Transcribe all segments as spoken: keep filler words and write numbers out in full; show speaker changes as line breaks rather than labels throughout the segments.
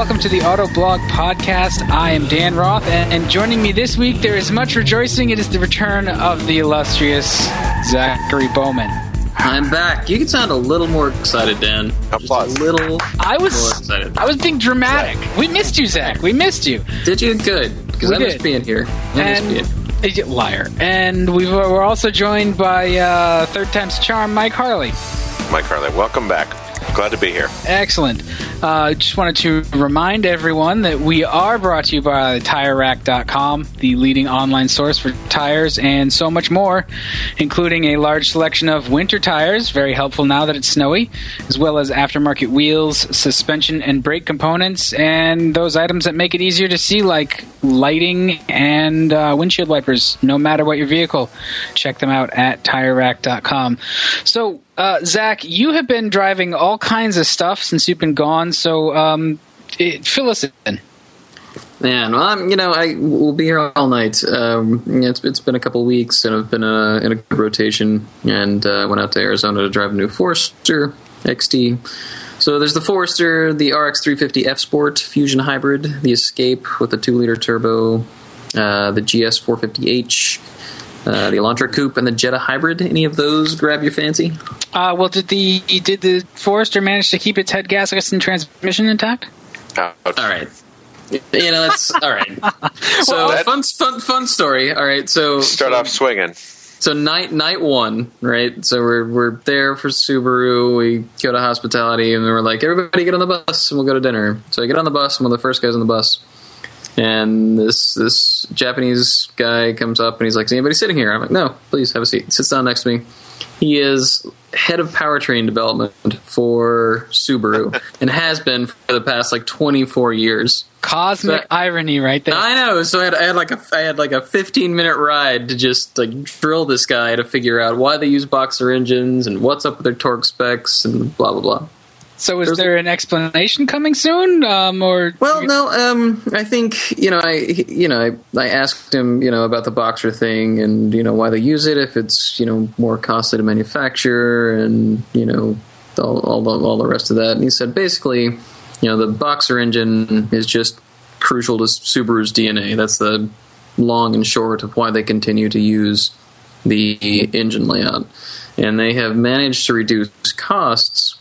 welcome to the Autoblog Podcast. I am Dan Roth, and joining me this week, there is much rejoicing. It is the return of the illustrious Zachary Bowman.
I'm back. You can sound a little more excited, Dan.
Applause.
Just a little
I was,
more excited.
I was being dramatic. Zach. We missed you, Zach. We missed you.
Did you? Good. Because I
did.
missed being here. I
and,
missed being here.
Liar. And we we're also joined by uh, third time's charm, Mike Harley.
Mike Harley, welcome back. Glad to be here.
Excellent. Uh, just wanted to remind everyone that we are brought to you by Tire Rack dot com, the leading online source for tires and so much more, including a large selection of winter tires, very helpful now that it's snowy, as well as aftermarket wheels, suspension and brake components, and those items that make it easier to see, like lighting and uh, windshield wipers, no matter what your vehicle. Check them out at Tire Rack dot com. So, Uh, Zach, you have been driving all kinds of stuff since you've been gone, so um, it, fill us in.
Man, well, I'm, you know, I will be here all night. Um, it's, it's been a couple of weeks, and I've been uh, in a good rotation, and I uh, went out to Arizona to drive a new Forester X T. So there's the Forester, the R X three fifty F Sport Fusion Hybrid, the Escape with the two liter turbo, uh, the G S four fifty H, Uh, the Elantra Coupe, and the Jetta Hybrid. Any of those grab your fancy?
Uh, well, did the did the Forester manage to keep its head gasket and transmission intact?
Oh, okay.
All right. You know, that's all right. So
well,
fun, fun, fun story. All right. So
start
so,
off swinging.
So night night one, right? So we're we're there for Subaru. We go to hospitality, and we're like, everybody get on the bus, and we'll go to dinner. So I get on the bus. I'm one of the first guys on the bus. And this this Japanese guy comes up and he's like, is anybody sitting here? I'm like, no, please have a seat. He sits down next to me. He is head of powertrain development for Subaru and has been for the past like twenty-four years.
Cosmic so, irony right there.
I know. So I had, I had like a I had like a fifteen minute ride to just like drill this guy to figure out why they use boxer engines and what's up with their torque specs and blah blah blah.
So is
There's
there an explanation coming soon, um, or?
Well, no. Um, I think you know, I you know, I, I asked him, you know, about the boxer thing and you know why they use it if it's you know more costly to manufacture and you know all all the, all the rest of that. And he said basically, you know, the boxer engine is just crucial to Subaru's D N A. That's the long and short of why they continue to use the engine layout, and they have managed to reduce costs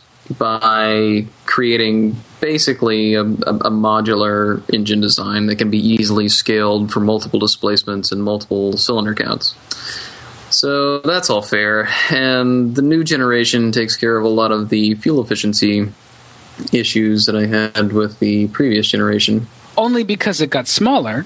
by creating basically a, a, a modular engine design that can be easily scaled for multiple displacements and multiple cylinder counts. So that's all fair. And the new generation takes care of a lot of the fuel efficiency issues that I had with the previous generation.
Only because it got smaller.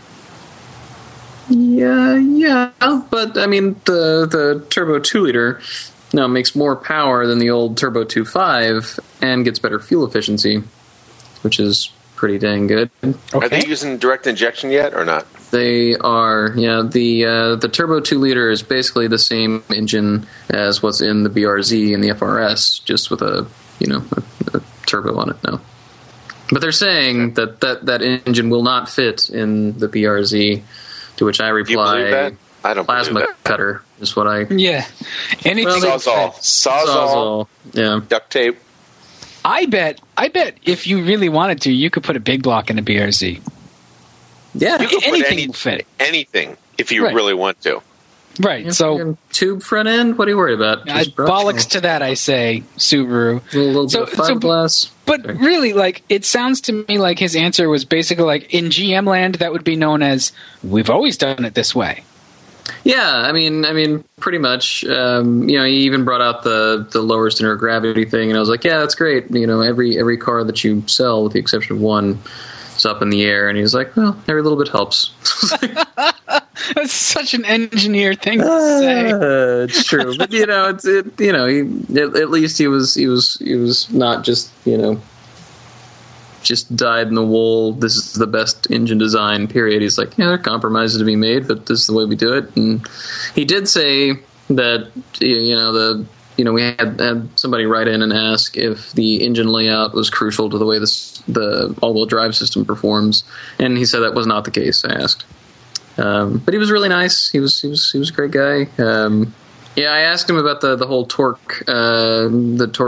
Yeah, yeah. But, I mean, the, the turbo two liter... No, it makes more power than the old Turbo two point five and gets better fuel efficiency, which is pretty dang good.
Okay.
Are they using direct injection yet or not?
They are. Yeah, the uh, the Turbo two liter is basically the same engine as what's in the B R Z and the F R S, just with a you know a, a turbo on it now. But they're saying that, that that engine will not fit in the B R Z, to which I reply.
Do you believe that? I don't
Plasma
believe that.
cutter is what I...
Yeah. Anything.
Well, Sawzall. Sawzall.
Sawzall. Yeah.
Duct tape.
I bet, I bet if you really wanted to, you could put a big block in a B R Z.
Yeah.
You could
anything
put any,
will fit.
Anything if you
Right.
really want to.
Right,
Yeah,
so...
tube front end? What are you worried about?
I, bollocks to that, I say, Subaru.
A little
So-
bit of
so-
fiberglass.
But really, like, it sounds to me like his answer was basically like, in G M land, that would be known as, we've always done it this way.
Yeah, I mean, I mean, pretty much. Um, you know, he even brought out the, the lower center of gravity thing, and I was like, yeah, that's great. You know, every every car that you sell, with the exception of one, is up in the air. And he was like, well, every little bit helps.
That's such an engineer thing to say.
Uh, it's true, but you know, it's it. You know, he, at, at least he was he was he was not just you know. just dyed in the wool, this is the best engine design, period. He's like, yeah, there are compromises to be made, but this is the way we do it. And he did say that, you know, the you know, we had, had somebody write in and ask if the engine layout was crucial to the way this, the all-wheel drive system performs, and he said that was not the case, I asked. Um, but he was really nice. He was he was, he was a great guy. Um, yeah, I asked him about the, the whole torque, uh, the torque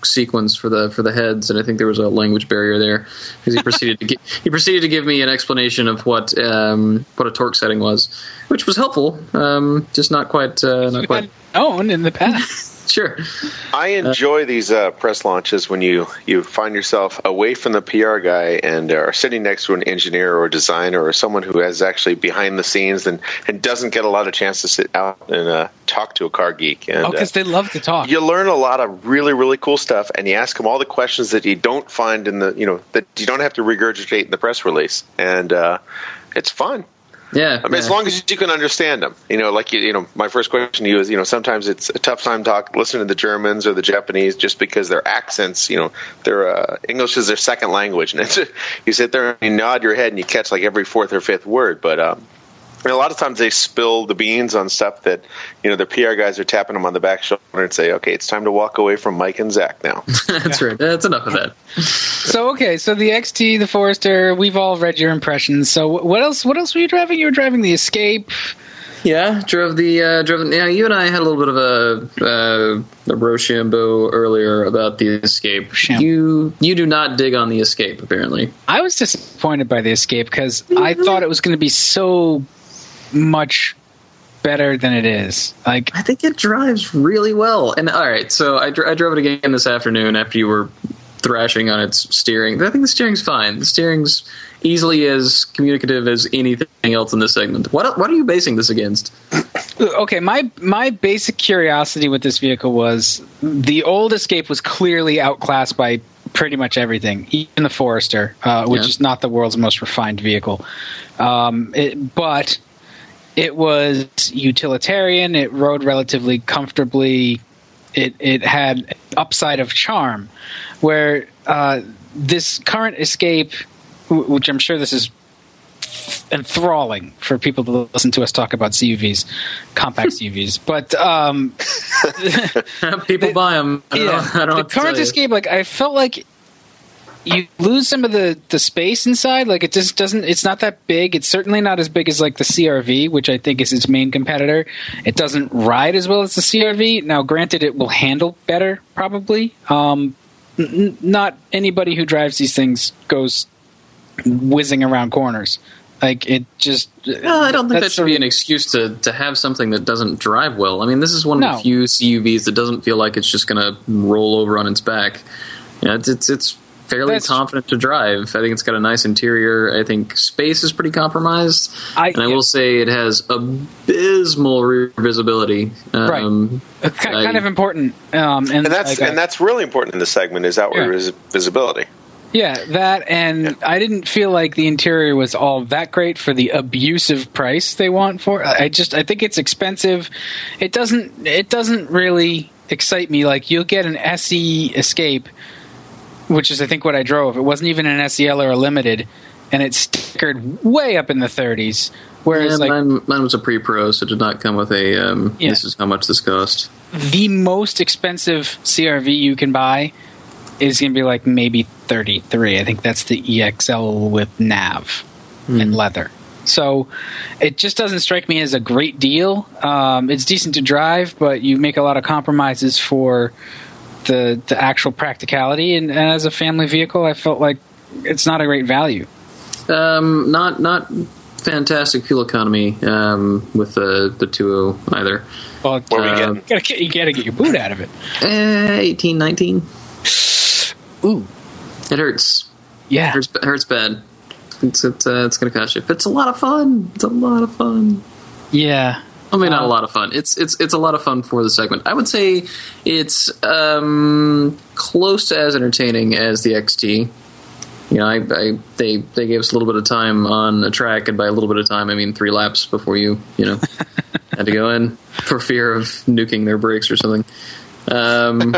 sequence for the for the heads, and I think there was a language barrier there because he proceeded to gi- he proceeded to give me an explanation of what um, what a torque setting was, which was helpful, um, just not quite uh, not quite
known in the past.
Sure.
I enjoy these uh, press launches when you, you find yourself away from the P R guy and are sitting next to an engineer or designer or someone who is actually behind the scenes and, and doesn't get a lot of chance to sit out and uh, talk to a car geek. And,
oh, because
uh,
they love to talk.
You learn a lot of really, really cool stuff, and you ask them all the questions that you don't find in the, you know, that you don't have to regurgitate in the press release. And uh, it's fun.
Yeah,
I mean,
yeah.
as long as you can understand them, you know, like, you, you know, my first question to you is, you know, sometimes it's a tough time talk, listening to the Germans or the Japanese just because their accents, you know, their uh, English is their second language. And it's, you sit there and you nod your head and you catch like every fourth or fifth word. But um, I mean, a lot of times they spill the beans on stuff that, you know, the P R guys are tapping them on the back shoulder and say, okay, it's time to walk away from Mike and Zach now.
That's right. That's enough of that.
So, okay, so the X T, the Forester, we've all read your impressions. So what else What else were you driving? You were driving the Escape.
Yeah, drove the uh, drove. Yeah, you and I had a little bit of a uh, a Rochambeau earlier about the Escape.
Sham-
You you do not dig on the Escape, apparently.
I was disappointed by the Escape because I thought it was going to be so much better than it is. Like,
I think it drives really well. And all right, so I, dr- I drove it again this afternoon after you were thrashing on its steering. I think the steering's fine. The steering's easily as communicative as anything else in this segment. What what are you basing this against?
okay, my my basic curiosity with this vehicle was the old Escape was clearly outclassed by pretty much everything, even the Forester, uh, which
Yeah.
is not the world's most refined vehicle. Um, it, but it was utilitarian. It rode relatively comfortably. It it had upside of charm, where uh, this current Escape, w- which I'm sure this is enthralling for people to listen to us talk about C U Vs, compact C U Vs, but um,
People
the,
buy them. I don't
yeah,
know, I don't know
the
what to
current
tell you.
Escape, like I felt like you lose some of the, the space inside. Like it just doesn't. It's not that big. It's certainly not as big as like the C R V, which I think is its main competitor. It doesn't ride as well as the C R V. Now, granted, it will handle better probably. Um, n- not anybody who drives these things goes whizzing around corners. Like it just.
No, I don't think that
that's
should
a-
be an excuse to, to have something that doesn't drive well. I mean, this is one of
No.
the few C U Vs that doesn't feel like it's just going to roll over on its back. You know, it's it's, it's fairly
That's-
confident to drive. I think it's got a nice interior. I think space is pretty compromised.
I-
and I will say it has abysmal rear visibility. Um,
It's ki-
I-
kind of important. Um, and
And that's
like, I-
and that's really important in this segment is outward
Yeah.
vis- visibility.
Yeah, that, and I didn't feel like the interior was all that great for the abusive price they want for. I just, I think it's expensive. It doesn't, it doesn't really excite me. Like you'll get an S E Escape, which is I think what I drove. It wasn't even an S E L or a limited, and it's stickered way up in the thirties. Whereas
yeah,
like
mine, mine was a pre-pro, so it did not come with a. Um,
Yeah.
This is how much this cost.
the most expensive C R V you can buy is going to be like maybe thirty-three. I think that's the E X L with nav and leather. So it just doesn't strike me as a great deal. Um, it's decent to drive, but you make a lot of compromises for the the actual practicality. And, and as a family vehicle, I felt like it's not a great value.
Um, not not fantastic fuel economy um, with the the two oh either.
Well,
What are we
uh,
getting?
you gotta get- you got to get your boot out of it.
Eh, eighteen, nineteen.
Ooh,
It hurts.
yeah.
It hurts, it hurts bad. It's it's, uh, it's going to cost you. But it's a lot of fun. It's a lot of fun.
Yeah.
I mean, not
Uh,
a lot of fun. It's it's it's a lot of fun for the segment. I would say it's um, close to as entertaining as the X T. You know, I, I they they gave us a little bit of time on a track, and by a little bit of time, I mean three laps before you you know had to go in for fear of nuking their brakes or something. Um,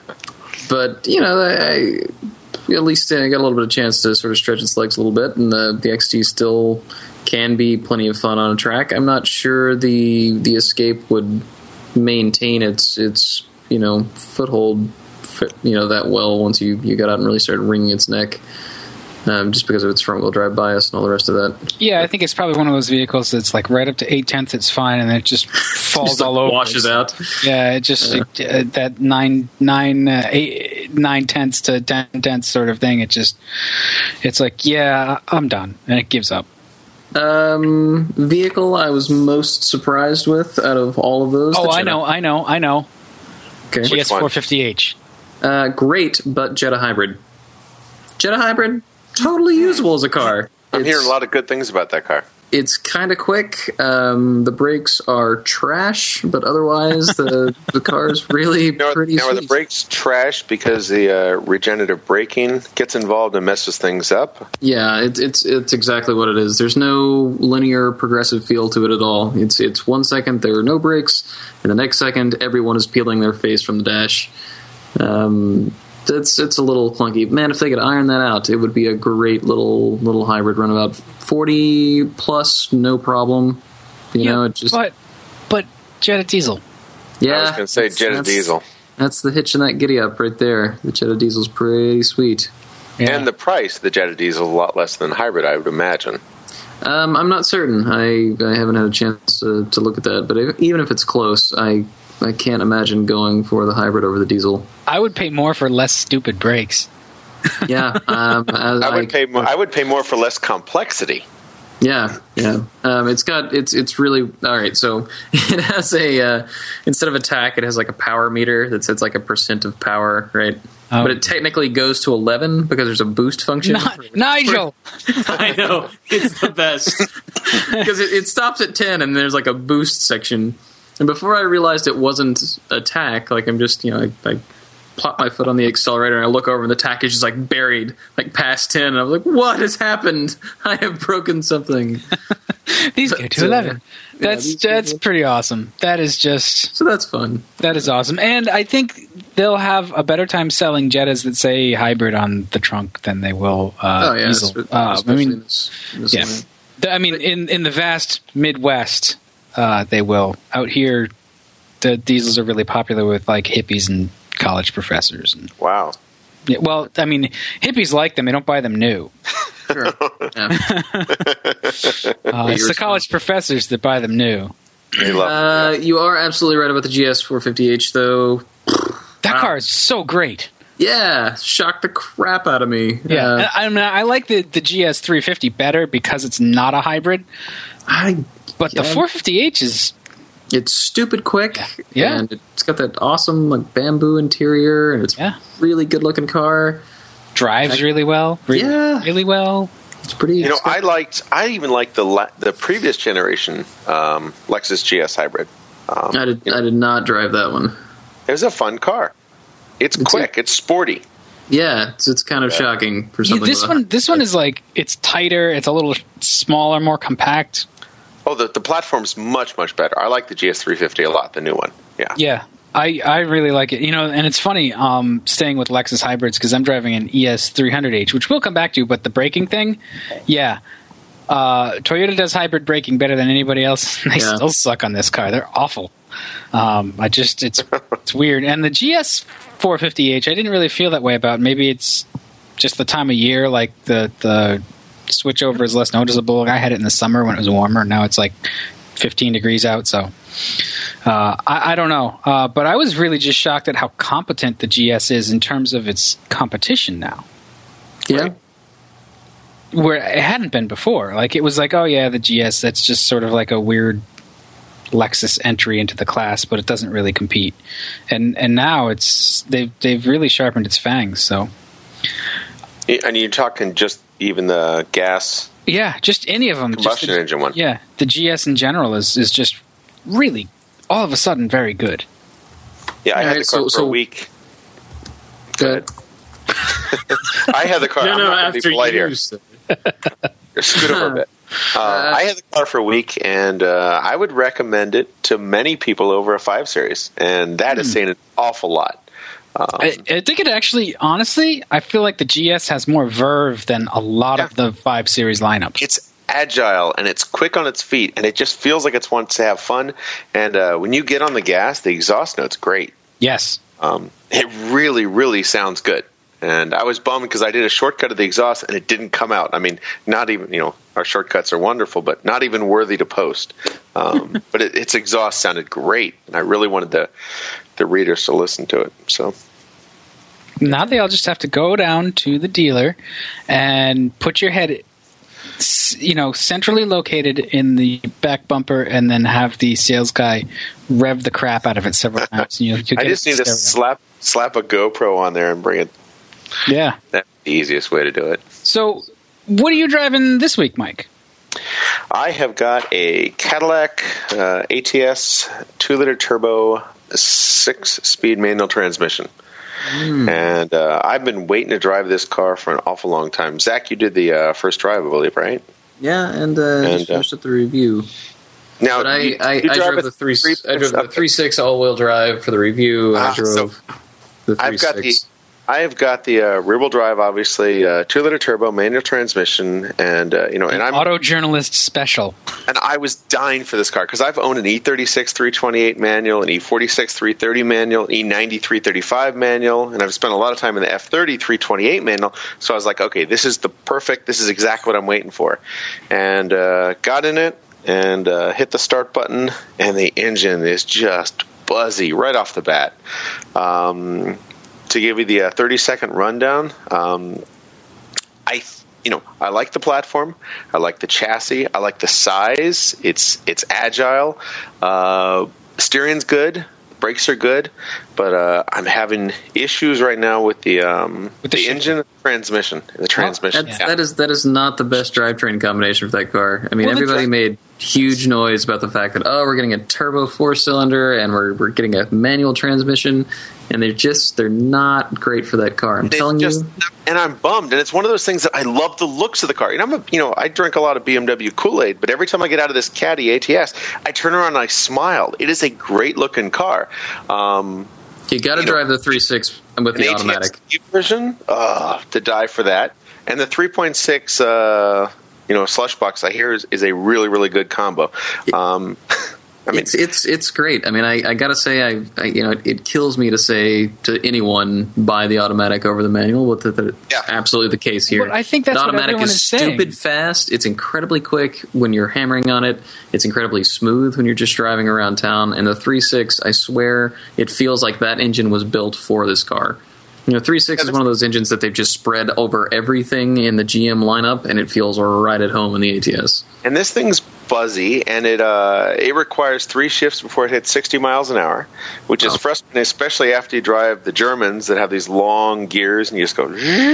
but you know, I, at least I got a little bit of chance to sort of stretch its legs a little bit, and the the X T still can be plenty of fun on a track. I'm not sure the the Escape would maintain its its you know foothold you know that well once you, you got out and really started wringing its neck, um, just because of its front wheel drive bias and all the rest of that.
Yeah, I think it's probably one of those vehicles that's like right up to eight tenths, it's fine, and then it just falls
Just
all over.
washes out.
Yeah, it just
Yeah.
It, uh, that nine nine uh, eight nine tenths to ten tenths sort of thing. It just, it's like, yeah, I'm done, and it gives up.
Um, vehicle I was most surprised with out of all of those.
Oh, I know, I know, I know.
Okay.
G S four fifty H.
Uh, great, but Jetta Hybrid. Jetta Hybrid, totally usable as a car.
I'm
It's-
hearing a lot of good things about that car.
It's kind of quick. Um, the brakes are trash, but otherwise the the car's really
Now,
pretty
now are the
sweet.
brakes trash because the uh, regenerative braking gets involved and messes things up?
Yeah, it, it's it's exactly what it is. There's no linear progressive feel to it at all. It's it's one second there are no brakes, and the next second everyone is peeling their face from the dash. Um, it's it's a little clunky. Man, if they could iron that out, it would be a great little little hybrid runabout. forty plus, no problem. You
Yeah,
know, it just
but but Jetta diesel.
yeah.
I was going to say
that's-
Jetta
that's-
diesel.
That's the hitch in that giddy up right there. The Jetta diesel's pretty sweet.
Yeah.
And the price of the Jetta diesel is a lot less than hybrid, I would imagine.
Um, I'm not certain. I I haven't had a chance to, to look at that, but if, even if it's close, I I can't imagine going for the hybrid over the diesel.
I would pay more for less stupid brakes.
Yeah, um, as
I would pay more. I would pay more for less complexity.
Yeah, yeah. Um, it's got it's it's really all right. So it has a uh, instead of a tack, it has like a power meter that says like a percent of power, right?
Oh.
But it technically goes to eleven because there's a boost function.
Ni- Nigel!
I know it's the best because it, it stops at ten and there's like a boost section. And before I realized it wasn't a tack, like I'm just you know I, I plop my foot on the accelerator and I look over and the tack is just like buried like past ten. And I'm like, what has happened? I have broken something.
These go
But,
to
uh,
eleven.
yeah,
That's
these
that's
go-
pretty awesome. That is just
So that's fun.
that is awesome, and I think they'll have a better time selling Jettas that say hybrid on the trunk than they will uh,
Oh yeah,
diesel.
espe-
Uh, I
especially
mean,
in this, in this
yeah.
line.
The- I mean, in in the vast Midwest, uh, they will. Out here, the diesels are really popular with like hippies and college professors. And,
Wow.
yeah, well, I mean, hippies like them; they don't buy them new.
Sure. Yeah.
Uh, it's the college professors that buy them new.
They love
Uh,
it.
you are absolutely right about the G S four fifty H, though.
That
Wow.
car is so great.
Yeah, shocked the crap out of me.
Yeah,
Uh,
And I, I mean, I like the the G S three fifty better because it's not a hybrid.
I,
But the
Yeah.
four fifty H is
it's stupid quick.
Yeah.
and it's got that awesome like bamboo interior, and it's
Yeah.
really good looking car.
drives really well. Really,
Yeah.
really well.
It's pretty.
You know, I liked. I even liked the la- the previous generation um, Lexus G S hybrid. Um,
I did.
you know,
I did not drive that one.
it was a fun car. It's,
It's
quick.
a-
it's sporty.
Yeah, it's, it's kind of
Yeah.
shocking for
Yeah,
something.
this
with a-
one, this one is like it's tighter. It's a little smaller, more compact.
Oh, the the platform's much much better. I like the G S three fifty a lot. The new one. Yeah.
Yeah, I, I really like it. You know, and it's funny um, staying with Lexus hybrids because I'm driving an E S three hundred H, which we'll come back to. But the braking thing, yeah, uh, Toyota does hybrid braking better than anybody else. They
Yeah.
still suck on this car. They're awful. Um, I just it's it's weird. And the G S four fifty H, I didn't really feel that way about. Maybe it's just the time of year, like the the switch over is less noticeable. I had it in the summer when it was warmer. Now it's like fifteen degrees out, so uh, I, I don't know. Uh, but I was really just shocked at how competent the G S is in terms of its competition now,
yeah.
where it hadn't been before. Like it was like, oh yeah, the G S, that's just sort of like a weird Lexus entry into the class, but it doesn't really compete. And and now it's they've they've really sharpened its fangs. So
And you're talking just even the gas
yeah, just any of them. Just
combustion
the-
engine one.
Yeah, the G S in general is is just really all of a sudden very good.
Yeah, I had
Alright,
the car
so-
for
so-
a week.
Good.
I had the car.
No,
I'm
no,
not gonna
after
be polite here.
you. said-
Scoot over a bit. Uh, I had the car for a week, and uh, I would recommend it to many people over a five series, and that
Hmm.
is saying an awful lot. Um,
I, I think it actually, honestly, I feel like the G S has more verve than a lot
Yeah.
of the five series lineup.
it's agile and it's quick on its feet, and it just feels like it wants to have fun. And uh, when you get on the gas, the exhaust note's great.
Yes.
Um, it really, really sounds good. And I was bummed because I did a shortcut of the exhaust and it didn't come out. I mean, not even, you know, our shortcuts are wonderful, but not even worthy to post. Um, but it, its exhaust sounded great, and I really wanted the the readers to listen to it. So,
Now they all just have to go down to the dealer and put your head, you know, centrally located in the back bumper, and then have the sales guy rev the crap out of it several times. You know,
I just need to slap slap a GoPro on there and bring it.
Yeah,
that's the easiest way to do it.
So, what are you driving this week, Mike?
I have got a Cadillac uh, A T S two liter turbo six-speed manual transmission. Mm. And uh, I've been waiting to drive this car for an awful long time. Zach, you did the uh, first drive, I believe, right?
Yeah, and, uh, and just finished uh, up the review.
Now,
but I,
you,
I,
you
I drove the three, three I drove the three six all-wheel drive for the review. And ah, I drove
so
the three
I've got
six.
the I have got the uh, rear-wheel drive, obviously, uh, two-liter turbo, manual transmission, and uh, you know, and I'm
auto journalist special.
And I was dying for this car because I've owned an E thirty-six three twenty-eight manual, an E forty-six three thirty manual, E ninety three thirty-five manual, and I've spent a lot of time in the F thirty three twenty-eight manual. So I was like, okay, this is the perfect. This is exactly what I'm waiting for, and uh, got in it and uh, hit the start button, and the engine is just buzzy right off the bat. Um, To give you the uh, thirty second rundown, um, I you know I like the platform, I like the chassis, I like the size. It's it's agile, uh, steering's good, brakes are good, but uh, I'm having issues right now with the um, with the, the engine, and the transmission, the transmission.
Oh, yeah. That is that is not the best drivetrain combination for that car. I mean, well, everybody tra- made huge noise about the fact that oh, we're getting a turbo four cylinder and we're we're getting a manual transmission. And they're just, they're not great for that car. I'm
they
telling
just,
you.
And I'm bummed. And it's one of those things that I love the looks of the car. And I'm a, you know, I drink a lot of B M W Kool-Aid, but every time I get out of this Caddy A T S, I turn around and I smile. It is a great looking car. Um,
you got to drive know, the three point six with the automatic.
A T S version, uh, to die for that. And the three point six, uh, you know, slush box I hear is, is a really, really good combo. Um,
I mean, it's it's it's great. I mean, I, I gotta say, I, I you know, it, it kills me to say to anyone buy the automatic over the manual, but that
yeah.
absolutely the case here.
Well, I think that's
the
what
automatic
everyone
is,
is
stupid
saying.
fast. It's incredibly quick when you're hammering on it. It's incredibly smooth when you're just driving around town. And the three point six, I swear, it feels like that engine was built for this car. You know, three point six yeah, is one of those engines that they've just spread over everything in the G M lineup, and it feels right at home in the A T S.
And this thing's fuzzy, and it uh, it requires three shifts before it hits sixty miles an hour, which is oh. frustrating, especially after you drive the Germans that have these long gears, and you just go,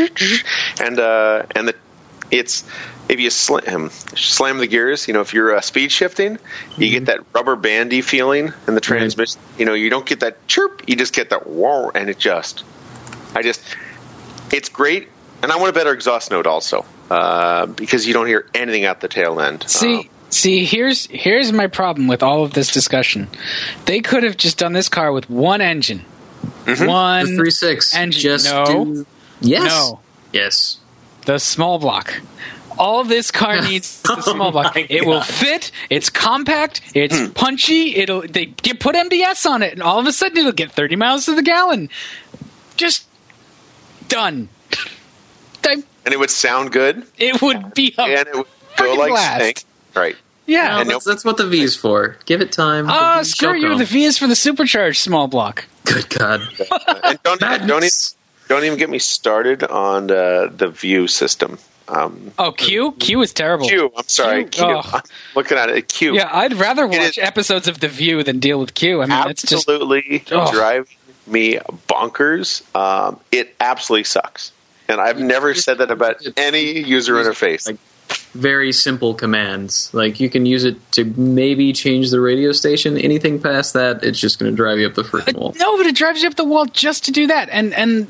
and uh, and the it's if you slam slam the gears, you know, if you're uh, speed shifting, mm-hmm. you get that rubber bandy feeling in the transmission. Right. You know, you don't get that chirp, you just get that whoa, and it just. I just, it's great, and I want a better exhaust note also, uh, because you don't hear anything at the tail end.
See, um, see, here's here's my problem with all of this discussion. They could have just done this car with one engine,
mm-hmm.
one
the three point six.
engine.
Just
no,
do, yes,
no,
yes,
the small block. All this car needs the small block.
Oh
it will fit. It's compact. It's mm. punchy. It'll they you put M D S on it, and all of a sudden it'll get thirty miles to the gallon. Just. Done.
And it would sound good.
It would be a
and it would go like
blast.
snake. Right.
Yeah.
No,
and
that's, that's what the V is for. Give it time.
Oh, screw you. The V is for the supercharged small block.
Good God.
and don't, don't, even, don't even get me started on the, the View system. Um,
oh, Q? Q is terrible.
Q, I'm sorry. Q. Q. Oh. I'm looking at it. Q.
Yeah, I'd rather watch episodes of The View than deal with Q. I mean,
absolutely
it's just...
driving me bonkers. Um, it absolutely sucks. And I've never said that about any user interface.
Like very simple commands. Like you can use it to maybe change the radio station. Anything past that, it's just going to drive you up the freaking wall.
Uh, no, but it drives you up the wall just to do that. And and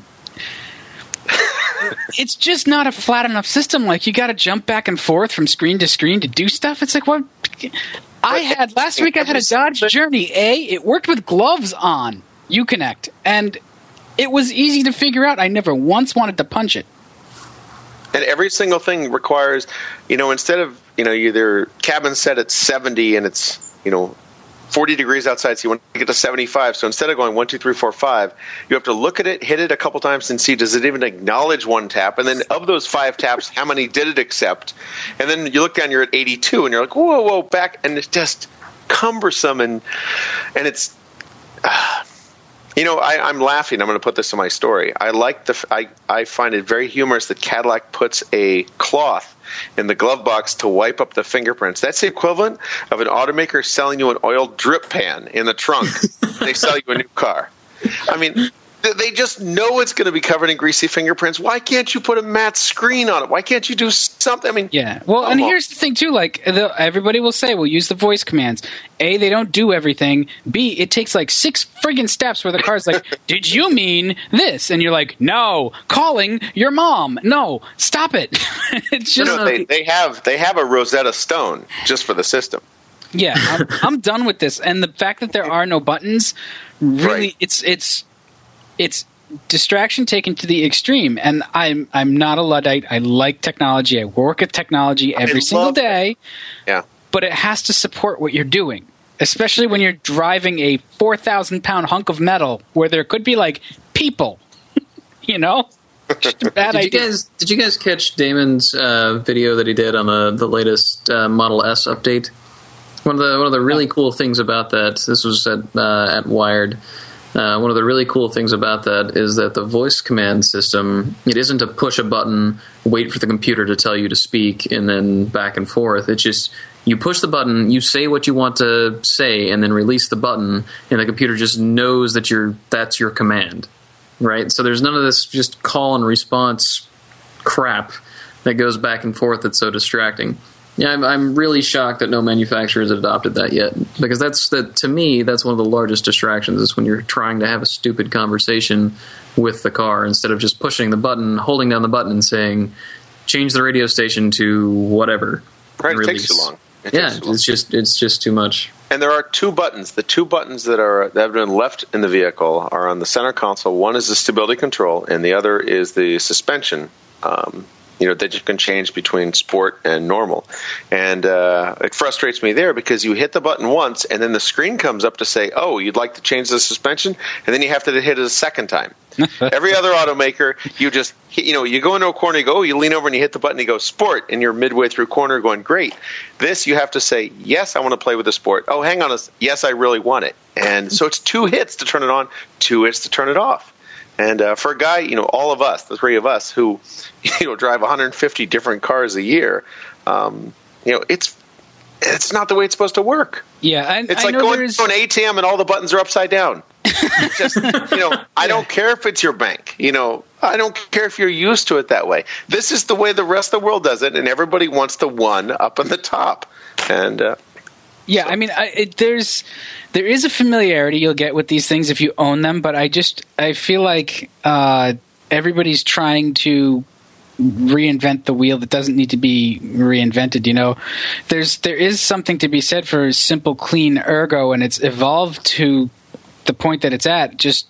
it's just not a flat enough system. Like you got to jump back and forth from screen to screen to do stuff. It's like what I had last week. I had a Dodge Journey A. It worked with gloves on Uconnect, and it was easy to figure out. I never once wanted to punch it.
And every single thing requires, you know, instead of, you know, either cabin set at seventy and it's, you know, forty degrees outside, so you want to get to seventy-five. So instead of going one, two, three, four, five, you have to look at it, hit it a couple times and see, does it even acknowledge one tap? And then of those five taps, how many did it accept? And then you look down, you're at eighty-two, and you're like, whoa, whoa, back. And it's just cumbersome, and and it's... Uh, You know, I, I'm laughing. I'm going to put this in my story. I like the. I, I find it very humorous that Cadillac puts a cloth in the glove box to wipe up the fingerprints. That's the equivalent of an automaker selling you an oil drip pan in the trunk. They sell you a new car. I mean, they just know it's going to be covered in greasy fingerprints. Why can't you put a matte screen on it? Why can't you do something? I mean,
yeah. Well, and here's the thing too. Like, the, everybody will say, "We'll use the voice commands." A, they don't do everything. B, it takes like six friggin' steps where the car's like, "Did you mean this?" And you're like, "No, calling your mom. No, stop it." It's just
no, they, they have they have a Rosetta Stone just for the system.
Yeah, I'm, I'm done with this. And the fact that there are no buttons, really,
Right.
it's it's. It's distraction taken to the extreme, and I'm I'm not a Luddite. I like technology. I work at technology every
I
single
love
day.
it. Yeah,
But it has to support what you're doing, especially when you're driving a four thousand pound hunk of metal where there could be like people. You know, just a bad
Did you
idea.
guys did you guys catch Damon's uh, video that he did on the the latest uh, Model S update? One of the one of the really cool things about that, this was at uh, at Wired. Uh, one of the really cool things about that is that the voice command system, it isn't a push a button, wait for the computer to tell you to speak, and then back and forth. It's just you push the button, you say what you want to say, and then release the button, and the computer just knows that you're that's your command, right? So there's none of this just call and response crap that goes back and forth that's so distracting. Yeah, I'm, I'm really shocked that no manufacturer has adopted that yet, because that's that to me that's one of the largest distractions is when you're trying to have a stupid conversation with the car instead of just pushing the button, holding down the button, and saying, "Change the radio station to whatever."
right. It
and
takes too long. It
Yeah,
takes too long.
it's just it's just too much.
And there are two buttons. The two buttons that are that have been left in the vehicle are on the center console. One is the stability control, and the other is the suspension. Um, you know, that you can change between sport and normal. And uh, it frustrates me there because you hit the button once, and then the screen comes up to say, "Oh, you'd like to change the suspension," and then you have to hit it a second time. Every other automaker, you just hit, you know, you go into a corner, you go, oh, you lean over and you hit the button, you go sport, and you're midway through corner going great. This you have to say, yes, I want to play with the sport. Oh, hang on, a, yes, I really want it. And so it's two hits to turn it on, two hits to turn it off. And uh, for a guy, you know, all of us, the three of us who, you know, drive one hundred fifty different cars a year, um, you know, it's it's not the way it's supposed to work.
Yeah, I,
It's
I
like
know
going
there's-
to an A T M and all the buttons are upside down. It's just, you know, I don't care if it's your bank. You know, I don't care if you're used to it that way. This is the way the rest of the world does it, and everybody wants the one up on the top. And uh,
Yeah, I mean, I, it, there's there is a familiarity you'll get with these things if you own them, but I just I feel like uh, everybody's trying to reinvent the wheel that doesn't need to be reinvented. You know, there's there is something to be said for simple, clean ergo, and it's evolved to the point that it's at just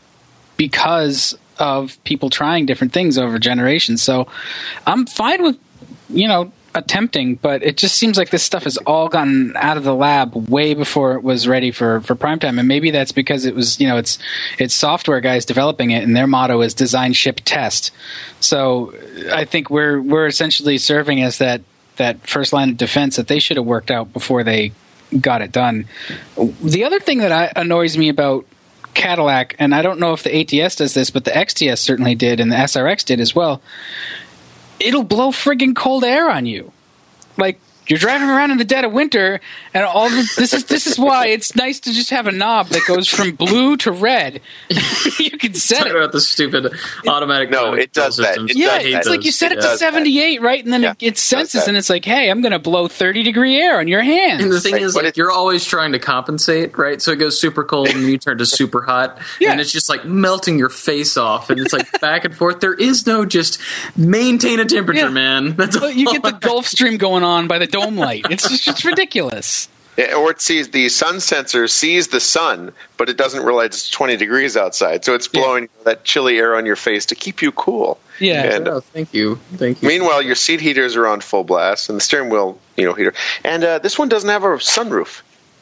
because of people trying different things over generations. So I'm fine with, you know, attempting, but it just seems like this stuff has all gotten out of the lab way before it was ready for, for prime time. And maybe that's because it was, you know, it's it's software guys developing it, and their motto is design, ship, test. So I think we're we're essentially serving as that that first line of defense that they should have worked out before they got it done. The other thing that I, annoys me about Cadillac, and I don't know if the A T S does this, but the X T S certainly did, and the S R X did as well, it'll blow friggin' cold air on you. Like, you're driving around in the dead of winter, and all this, this is this is why it's nice to just have a knob that goes from blue to red. You can set
Talking
it.
about the stupid automatic.
No,
climate
it does
control
that.
systems.
It
Yeah,
does
I hate
it's
that.
like you
those.
set it
It
to
does that.
seventy-eight, right? And then
Yeah,
it, it
does
senses,
that.
and it's like, hey, I'm going to blow thirty degree air on your hands.
And the thing
Right,
is,
but
like,
it-
you're always trying to compensate, right? So it goes super cold and you turn to super hot,
Yeah.
and it's just like melting your face off, and it's like back and forth. There is no just maintain a temperature,
Yeah.
man. That's all.
Well, you get the Gulf Stream going on by the dome light. It's just it's ridiculous.
Yeah, or it sees the sun sensor sees the sun, but it doesn't realize it's twenty degrees outside, so it's blowing that chilly air on your face to keep you cool.
Yeah.
And
Oh, thank you, thank you.
meanwhile, your seat heaters are on full blast, and the steering wheel, you know, heater. And uh, this one doesn't have a sunroof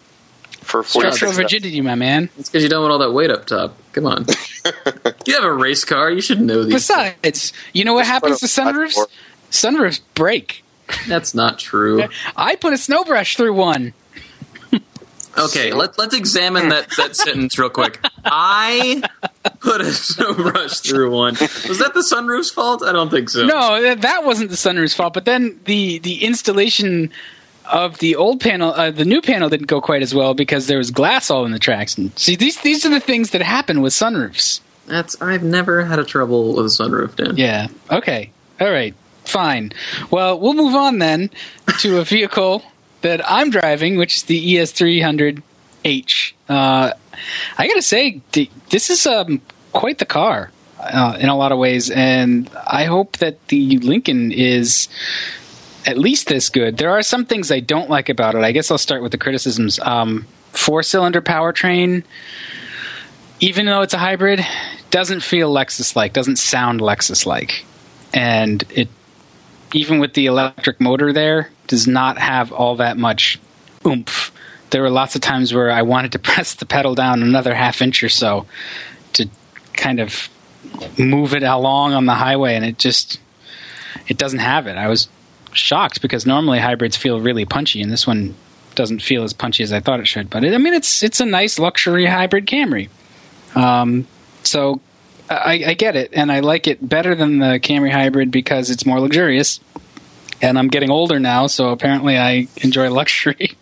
for
Structural
forty-six.
rigidity, my man.
It's because you don't want all that weight up top. Come on, you have a race car. You should know these.
Besides, you know what
Just
happens to
put a
sunroofs?
platform.
Sunroofs break.
That's not true.
I put a snow brush through one.
Okay, let, let's examine that, that sentence real quick. I put a snow brush through one. Was that the sunroof's fault? I don't think so.
No, that wasn't the sunroof's fault. But then the, the installation of the old panel, uh, the new panel didn't go quite as well because there was glass all in the tracks. And see, these these are the things that happen with sunroofs.
That's I've never had a trouble with a sunroof, Dan.
Yeah. Okay. All right. Fine. Well, we'll move on then to a vehicle that I'm driving, which is the E S three hundred H. Uh, I got to say, this is um, quite the car uh, in a lot of ways, and I hope that the Lincoln is at least this good. There are some things I don't like about it. I guess I'll start with the criticisms. Um, four-cylinder powertrain, even though it's a hybrid, doesn't feel Lexus-like, doesn't sound Lexus-like. And it, even with the electric motor there, does not have all that much oomph. There were lots of times where I wanted to press the pedal down another half inch or so to kind of move it along on the highway, and it just it doesn't have it. I was shocked because normally hybrids feel really punchy, and this one doesn't feel as punchy as I thought it should. But it, I mean, it's it's a nice luxury hybrid Camry. Um, so I, I get it, and I like it better than the Camry hybrid because it's more luxurious. And I'm getting older now, so apparently I enjoy luxury.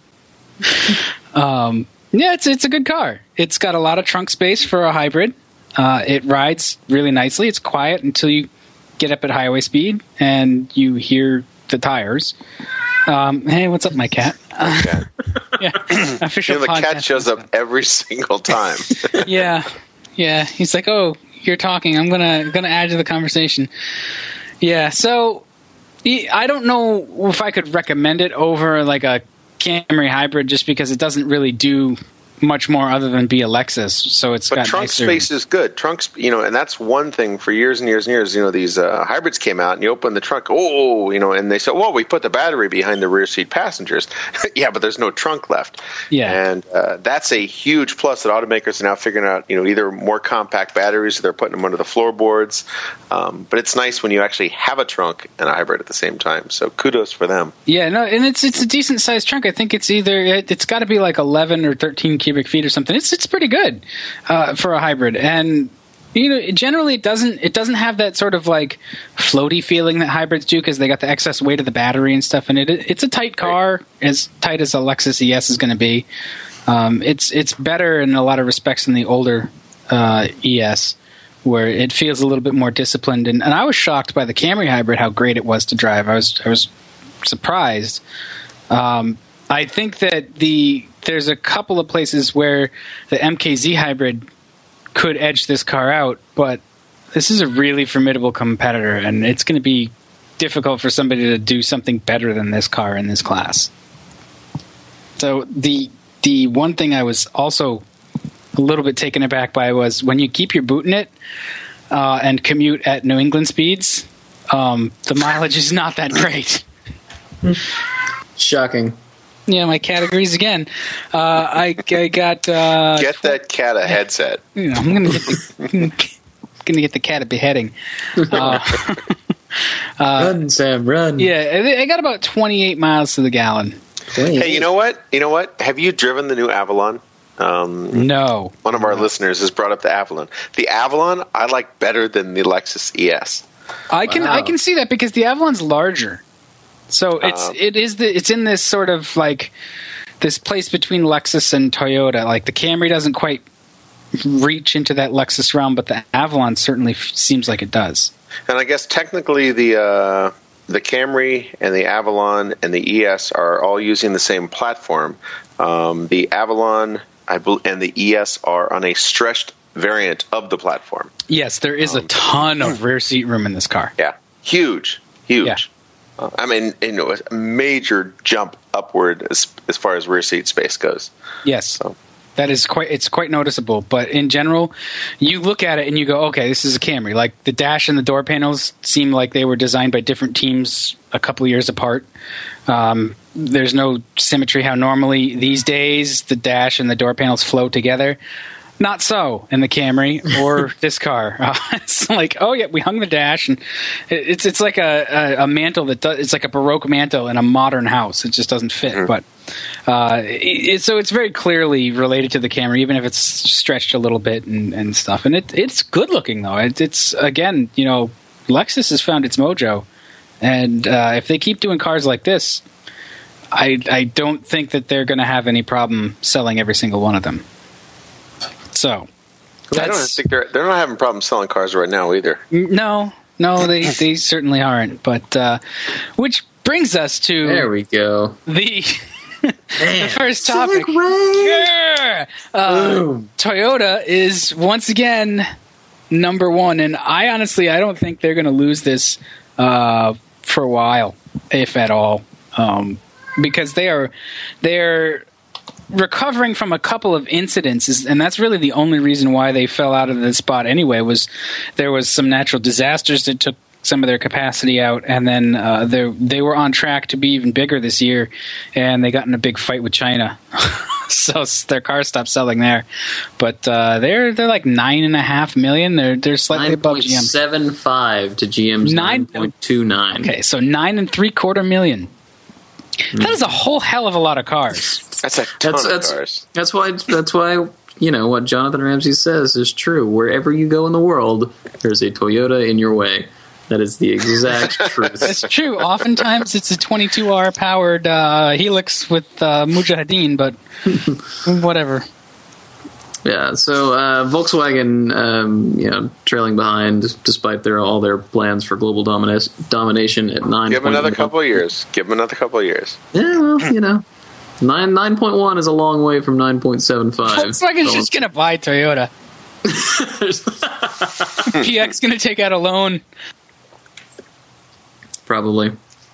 um, yeah, it's it's a good car. It's got a lot of trunk space for a hybrid. Uh, it rides really nicely. It's quiet until you get up at highway speed and you hear the tires. Um, hey, what's up, my cat?
Okay.
Yeah, official.
You know, the cat shows up every single time.
yeah, yeah. He's like, "Oh, you're talking. I'm gonna gonna add to the conversation." Yeah. So I don't know if I could recommend it over like a Camry hybrid, just because it doesn't really do much more other than be a Lexus. So it's
but
got
trunk
nicer
space is good. Trunks, you know, and that's one thing for years and years and years. You know, these uh, hybrids came out, and you open the trunk, oh, you know, and they said, well, we put the battery behind the rear seat passengers. Yeah, but there's no trunk left.
Yeah,
and uh, that's a huge plus that automakers are now figuring out. You know, either more compact batteries, or they're putting them under the floorboards. Um, but it's nice when you actually have a trunk and a hybrid at the same time. So kudos for them.
Yeah, no, and it's it's a decent sized trunk. I think it's either it, it's got to be like eleven or thirteen cubic feet or something. It's it's pretty good uh, for a hybrid, and you know, generally it doesn't it doesn't have that sort of like floaty feeling that hybrids do because they got the excess weight of the battery and stuff in it. it it's a tight car, as tight as a Lexus E S is going to be. Um, it's it's better in a lot of respects than the older uh, E S, where it feels a little bit more disciplined. And, and I was shocked by the Camry hybrid how great it was to drive. I was I was surprised. Um, I think that the there's a couple of places where the M K Z hybrid could edge this car out, but this is a really formidable competitor, and it's going to be difficult for somebody to do something better than this car in this class. So the the one thing I was also a little bit taken aback by was when you keep your boot in it uh, and commute at New England speeds, um, the mileage is not that great.
Shocking.
Yeah, my cat agrees again. Uh, I, I got uh,
get that cat a headset.
You know, I'm gonna get the gonna get the cat a beheading. Uh, uh,
run, Sam, run.
Yeah, I got about twenty-eight miles to the gallon.
Hey, you know what? You know what? Have you driven the new Avalon? Um,
no.
One of our no. listeners has brought up the Avalon. The Avalon I like better than the Lexus E S.
I can wow. I can see that because the Avalon's larger. So it's um, it is the it's in this sort of like this place between Lexus and Toyota. Like the Camry doesn't quite reach into that Lexus realm, but the Avalon certainly f- seems like it does.
And I guess technically the uh, the Camry and the Avalon and the E S are all using the same platform. Um, the Avalon I be- and the E S are on a stretched variant of the platform.
Yes, there is um, a ton of rear seat room in this car.
Yeah, huge, huge.
Yeah.
I mean, you know, a major jump upward as as far as rear seat space goes.
Yes, so. That is quite. It's quite noticeable. But in general, you look at it and you go, "Okay, this is a Camry." Like the dash and the door panels seem like they were designed by different teams a couple of years apart. Um, there's no symmetry. How normally these days the dash and the door panels flow together. Not so in the Camry or this car. Uh, it's like, oh yeah, we hung the dash, and it, it's it's like a, a, a mantle that does, it's like a Baroque mantle in a modern house. It just doesn't fit. Mm-hmm. But uh, it, it, so it's very clearly related to the Camry, even if it's stretched a little bit and, and stuff. And it it's good looking though. It, it's again, you know, Lexus has found its mojo, and uh, if they keep doing cars like this, I I don't think that they're going to have any problem selling every single one of them. So,
I don't think they're they're not having problems selling cars right now either.
No, no, they they certainly aren't. But uh, which brings us to
there we go
the the first topic. Yeah! Uh, Toyota is once again number one, and I honestly I don't think they're going to lose this uh, for a while, if at all, um, because they are they're. recovering from a couple of incidents, and that's really the only reason why they fell out of the spot anyway, was there was some natural disasters that took some of their capacity out, and then uh, they they were on track to be even bigger this year, and they got in a big fight with China. So their cars stopped selling there. But uh, they're they're like nine and a half million. They're they're slightly above G M.
Seven five to G M's nine point two nine.
Okay, so nine and three quarter million. Mm. That is a whole hell of a lot of cars.
That's a ton
that's,
of
that's,
cars.
That's why. That's why. You know what Jonathan Ramsey says is true. Wherever you go in the world, there's a Toyota in your way. That is the exact truth.
It's true. Oftentimes, it's a twenty-two R powered uh, Helix with uh, Mujahideen, but whatever.
Yeah. So uh, Volkswagen, um, you know, trailing behind despite their all their plans for global domina- domination at nine.
Give them another couple of years. Give them another couple of years.
Yeah. Well, you know. Nine nine point one is a long way from nine point seven five.
Volkswagen's so. just gonna buy Toyota. P X gonna take out a loan.
Probably.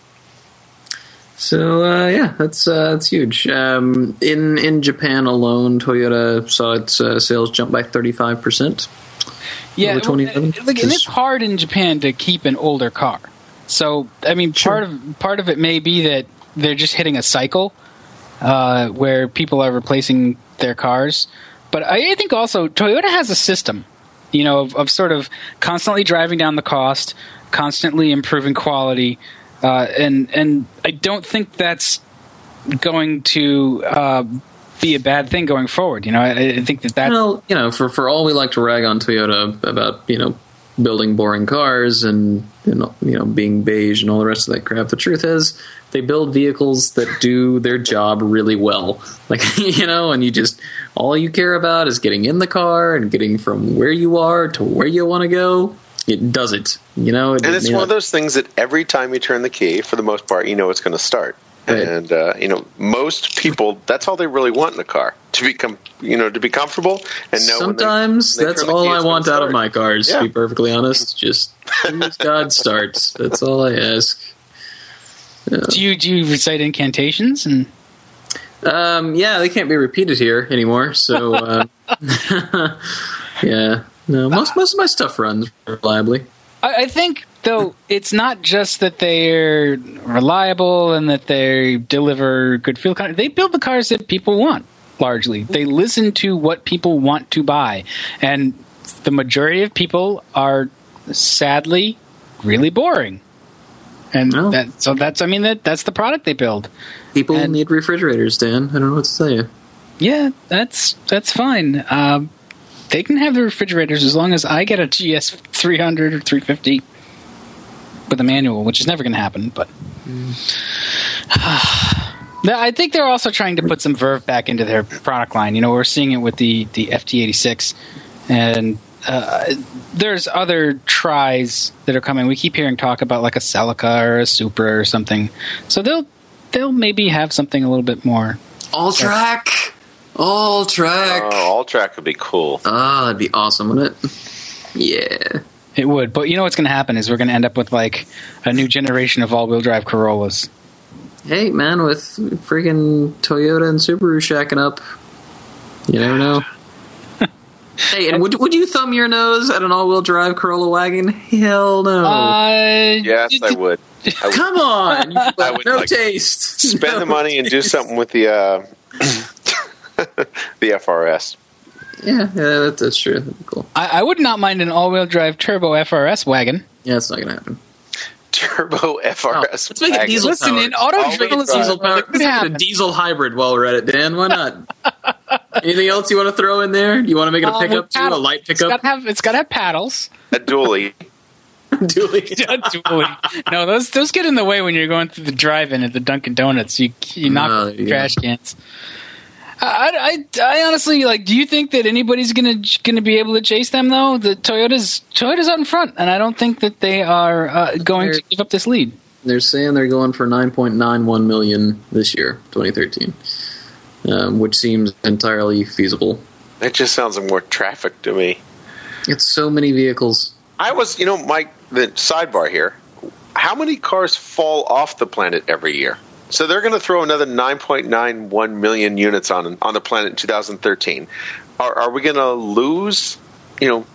So uh, yeah, that's uh, that's huge. Um, in in Japan alone, Toyota saw its uh, sales jump by thirty five percent.
Yeah, well, like, and it's hard in Japan to keep an older car. So I mean, sure. part of part of it may be that they're just hitting a cycle. Uh, where people are replacing their cars. But I think also Toyota has a system, you know, of, of sort of constantly driving down the cost, constantly improving quality, uh, and and I don't think that's going to uh, be a bad thing going forward. You know, I, I think that that
well, you know, for for all we like to rag on Toyota about, you know, building boring cars and, and you know being beige and all the rest of that crap, the truth is they build vehicles that do their job really well. Like, you know, and you just, all you care about is getting in the car and getting from where you are to where you want to go. It does it, you know. It,
and it's
you
one
know,
of those things that every time you turn the key, for the most part, you know it's going to start. Right. And, uh, you know, most people, that's all they really want in a car. To be, com- you know, to be comfortable and know
Sometimes
when they,
that's
when they
all I want out of my cars,
yeah.
to be perfectly honest. Just, please God starts. That's all I ask.
Yeah. Do you do you recite incantations and?
Um, yeah, they can't be repeated here anymore. So, uh, yeah, no, most most of my stuff runs reliably.
I, I think though it's not just that they're reliable and that they deliver good fuel economy. They build the cars that people want. Largely, they listen to what people want to buy, and the majority of people are sadly really boring. And no. that, so that's, I mean, that that's the product they build.
People
and,
need refrigerators, Dan. I don't know what to tell you.
Yeah, that's that's fine. Um, they can have the refrigerators as long as I get a G S three hundred or three fifty with a manual, which is never going to happen. But mm. I think they're also trying to put some verve back into their product line. You know, we're seeing it with the, the F T eighty-six, and Uh, there's other tries that are coming. We keep hearing talk about like a Celica or a Supra or something. So they'll they'll maybe have something a little bit more.
All-track! All-track!
Oh, all-track would be cool.
Ah, oh, that'd be awesome, wouldn't it? Yeah.
It would. But you know what's going to happen is we're going to end up with like a new generation of all-wheel drive Corollas.
Hey, man, with freaking Toyota and Subaru shacking up, you never know. Hey, and would would you thumb your nose at an all-wheel drive Corolla wagon? Hell no.
Uh,
yes, I would. I would.
Come on, you
I would,
no
like,
taste.
Spend
no
the money
taste.
and do something with the uh, the F R S.
Yeah, yeah, that's, that's true. That'd be cool.
I, I would not mind an all-wheel drive turbo F R S wagon.
Yeah, it's not going to happen.
Turbo F R S.
Oh, let's make it diesel
Listen,
powered.
in auto
All-wheel
journalism,
Diesel powered.
it could
Let's make it a
happen.
diesel hybrid while we're at it, Dan. Why not? Anything else you want to throw in there? Do you want to make it a
Uh,
pickup
with
too? A
paddle-
light
It's
pickup?
got to have, it's got to have paddles.
A dually.
Dually.
No, those those get in the way when you're going through the drive-in at the Dunkin' Donuts. You you knock
No,
over the
yeah.
trash cans. I, I, I honestly like. Do you think that anybody's gonna gonna be able to chase them though? The Toyotas Toyotas out in front, and I don't think that they are uh, going
They're-
to give up this lead.
They're saying they're going for nine point nine one million this year, twenty thirteen, um, which seems entirely feasible.
It just sounds like more traffic to me.
It's so many vehicles.
I was, you know, Mike, the sidebar here. How many cars fall off the planet every year? So they're going to throw another nine point nine one million units on on the planet in two thousand thirteen. Are, are we going to lose? You know,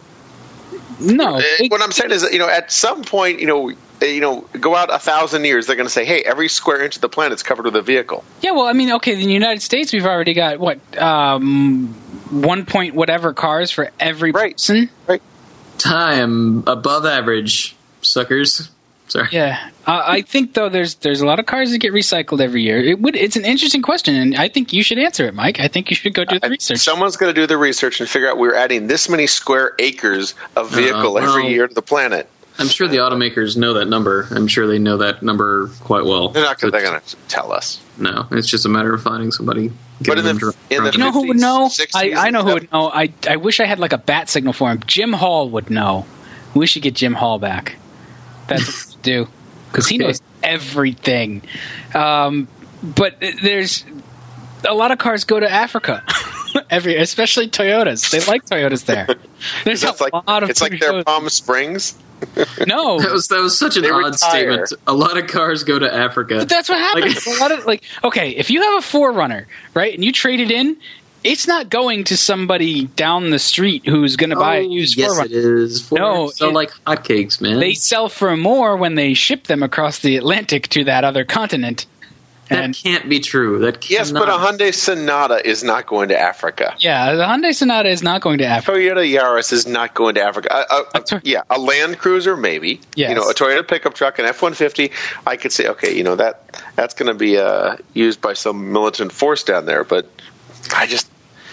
No,
uh,
it-
what I'm saying is, that, you know, at some point, you know, uh, you know, go out a thousand years, they're going to say, hey, every square inch of the planet's covered with a vehicle.
yeah. Well, I mean, okay. In the United States, we've already got what um, one point whatever cars for every
Right.
person.
Right.
Time above average, suckers. Sorry.
Yeah, uh, I think though there's there's a lot of cars that get recycled every year. It would it's an interesting question, and I think you should answer it, Mike. I think you should go do the research.
Someone's going to do the research and figure out we're adding this many square acres of vehicle
Uh, well-
every year to the planet.
I'm sure the automakers know that number. I'm sure they know that number quite well.
They're not going
But
to tell us.
No, it's just a matter of finding somebody.
But in
getting
the-
them to-
in the-
You know who would know? I,
sixties,
I know who would know. I I wish I had like a bat signal for him. Jim Hall would know. We should get Jim Hall back. That's what we should do because he
Okay.
knows everything. Um, but there's a lot of cars go to Africa. Every, especially Toyotas. They like Toyotas there. There's
That's
a
like
lot of
it's like their
Toyotas.
Palm Springs.
No,
That was that was such an
They
odd
retire.
statement. A lot of cars go to Africa.
But that's what happens.
Like-
a lot of like, okay, if you have a four runner, right, and you trade it in, it's not going to somebody down the street who's going to buy a
Oh,
used
yes,
four runner.
it is. Ford
No,
sell
it-
like hotcakes, man.
They sell for more when they ship them across the Atlantic to that other continent.
that
And
can't be true. That
Yes, but a
cannot-
Hyundai Sonata is not going to Africa.
yeah, the Hyundai Sonata is not going to Africa.
Toyota Yaris is not going to Africa. Uh, uh,
A Toy-
yeah, a Land Cruiser maybe.
Yes.
You know, a Toyota pickup truck, an F one fifty. I could say, okay, you know that that's going to be uh, used by some militant force down there. But I just,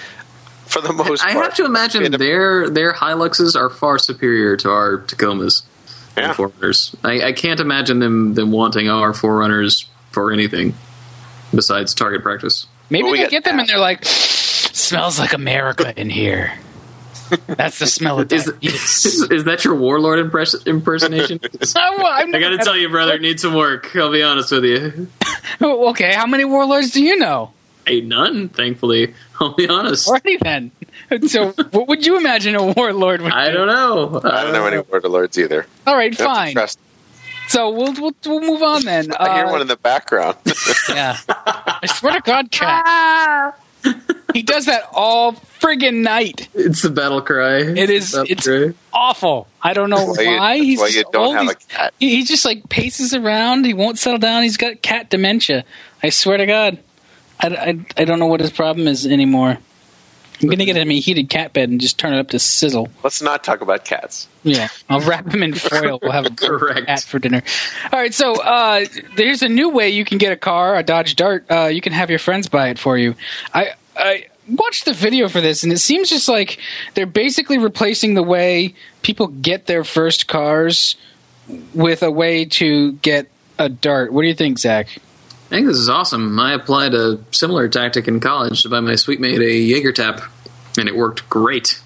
for the most
I
part,
have to imagine
in a-
their their Hiluxes are far superior to our Tacomas
Yeah.
and four runners. I, I can't imagine them them wanting our four runners for anything besides target practice.
Maybe
Well, we
they
got
get them
that.
and they're like, smells like America in here. That's the smell of
Is,
diabetes.
is, is that your warlord impress, impersonation?
I'm- I'm-
I gotta tell you, brother, it needs some work. I'll be honest with you.
Okay, how many warlords do you know?
Ain't none, thankfully. I'll be honest.
Alrighty then. So, what would you imagine a warlord would
I
do?
don't know.
I don't know any warlords either.
All right,
You have to
fine.
trust-
So we'll, we'll we'll move on then.
I hear
Uh,
one in the background.
Yeah. I swear to God, Cat. He does that all friggin' night.
It's the battle cry.
It is.
Battle
It's
cry.
awful. I don't know
That's why you-
why.
that's
He's
why you
just
don't
old.
have a
He's-
cat.
He, he just like paces around. He won't settle down. He's got cat dementia. I swear to God. I, I, I don't know what his problem is anymore. I'm gonna get him a heated cat bed and just turn it up to sizzle.
Let's not talk about cats.
Yeah, I'll wrap him in foil. We'll have a
Correct.
cat for dinner. All right, so uh, there's a new way you can get a car, a Dodge Dart. Uh, you can have your friends buy it for you. I I watched the video for this, and it seems just like they're basically replacing the way people get their first cars with a way to get a Dart. What do you think, Zach?
I think this is awesome. I applied a similar tactic in college to buy my sweet mate a Jaeger tap, and it worked great.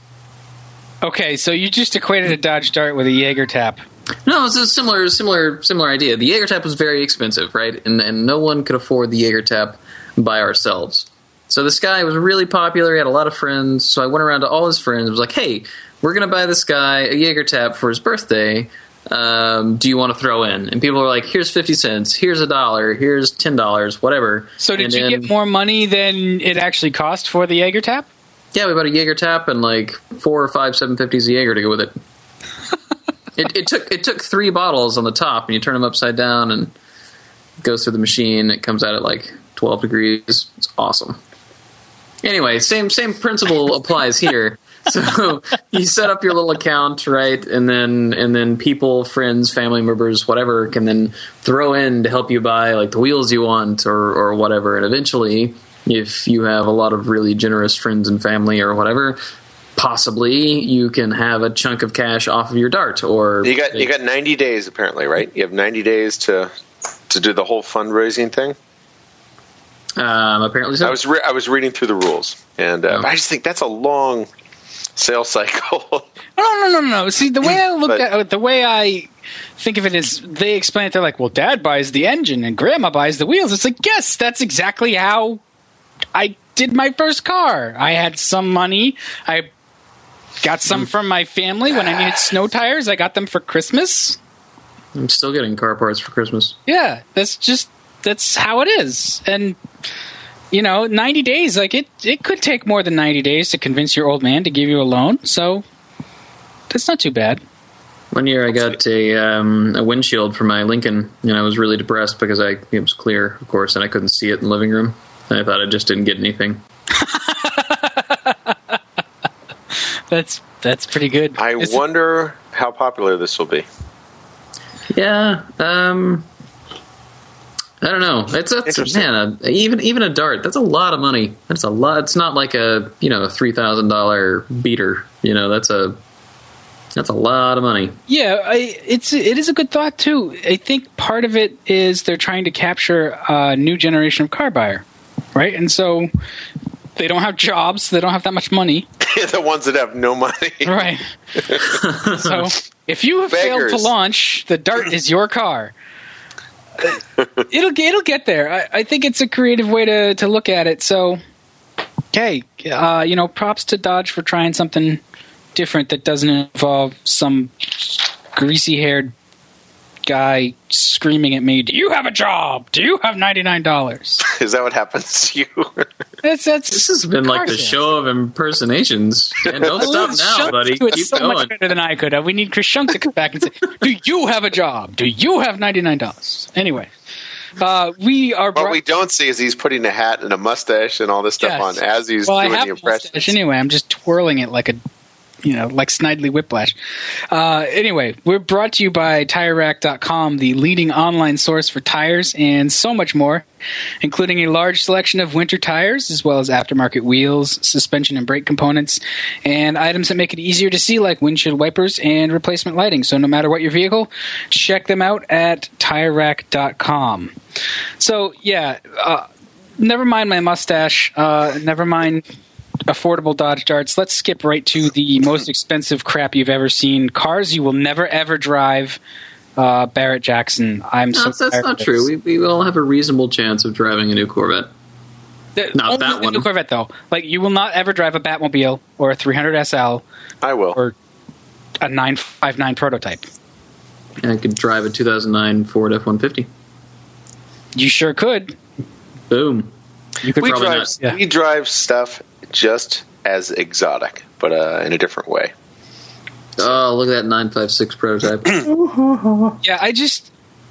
Okay, so you just equated a Dodge Dart with a Jaeger tap.
No, it's a similar, similar, similar idea. The Jaeger tap was very expensive, right? And and no one could afford the Jaeger tap by ourselves. So this guy was really popular. He had a lot of friends. So I went around to all his friends and was like, "Hey, we're gonna buy this guy a Jaeger tap for his birthday. Um, do you want to throw in?" And people were like, "Here's fifty cents. Here's a dollar. Here's ten dollars. Whatever."
So did
And
you
then-
get more money than it actually cost for the Jaeger tap?
Yeah, we bought a Jaeger tap and like four or five seven fifties a Jaeger to go with it. it. It took it took three bottles on the top, and you turn them upside down, and it goes through the machine. It comes out at like twelve degrees. It's awesome. Anyway, same same principle applies here. So you set up your little account, right, and then and then people, friends, family members, whatever, can then throw in to help you buy like the wheels you want or or whatever. And eventually, if you have a lot of really generous friends and family or whatever, possibly you can have a chunk of cash off of your Dart. Or
you got you got ninety days apparently, right? You have ninety days to to do the whole fundraising thing.
Um, apparently, so.
I was re- I was reading through the rules, and uh,
Oh.
I just think that's a long sales cycle.
No, no, no, no, no. See, the way I look
But-
at it, the way I think of it is they explain it. They're like, well, Dad buys the engine and Grandma buys the wheels. It's like, yes, that's exactly how I did my first car. I had some money. I got some from my family when I needed snow tires. I got them for Christmas.
I'm still getting car parts for Christmas.
Yeah, that's just that's how it is. And you know, ninety days, like it, it could take more than ninety days to convince your old man to give you a loan. So that's not too bad.
One year I got a um, a windshield for my Lincoln, and I was really depressed because I it was clear, of course, and I couldn't see it in the living room. And I thought I just didn't get anything.
That's that's pretty good.
I
Is it-
wonder how popular this will be.
Yeah, um, I don't know. It's that's
Interesting.
man, a, even even a Dart. That's a lot of money. That's a lot. It's not like a you know a three thousand dollar beater. You know, that's a that's a lot of money.
Yeah, I, it's it is a good thought too. I think part of it is they're trying to capture a new generation of car buyer, right? And so they don't have jobs, they don't have that much money,
The ones that have no money.
right? So if you have failed
Beggars.
to launch, the Dart is your car. It'll it'll get there. I, I think it's a creative way to to look at it. So, okay, uh, you know, props to Dodge for trying something different that doesn't involve some greasy-haired guy screaming at me, "Do you have a job? Do you have ninety-nine dollars?"
Is that what happens to you?
That's that's
This has been like the show of impersonations. And don't stop now, buddy.
It's
Keep
so
going.
much better than I could. Uh, We need Chris Shunk to come back and say, "Do you have a job? Do you have ninety-nine dollars?" Anyway, uh, we are.
What
brought-
we don't see is he's putting a hat and a mustache and all this stuff
Yes.
on as he's
well, I
doing
have
the
a mustache
impressions.
anyway. I'm just twirling it like a, you know, like Snidely Whiplash. Uh, anyway, we're brought to you by Tire Rack dot com, the leading online source for tires and so much more, including a large selection of winter tires, as well as aftermarket wheels, suspension and brake components, and items that make it easier to see, like windshield wipers and replacement lighting. So no matter what your vehicle, check them out at Tire Rack dot com. So, yeah, uh, never mind my mustache. Uh, never mind affordable Dodge Darts. Let's skip right to the most expensive crap you've ever seen. Cars you will never, ever drive. Uh, Barrett Jackson. I'm
No,
so
that's, that's
tired
not
of
true.
this.
We, we all have a reasonable chance of driving a new Corvette.
The-
Not
only
that
the
one.
new Corvette, though. Like, you will not ever drive a Batmobile or a three hundred S L
I will.
or a nine fifty-nine prototype.
I could drive a two thousand nine Ford F one fifty.
You sure could.
Boom.
You could
we
probably
drive
not. Yeah.
we drive stuff just as exotic, but uh, in a different way.
Oh, look at that nine five six prototype.
yeah, I just...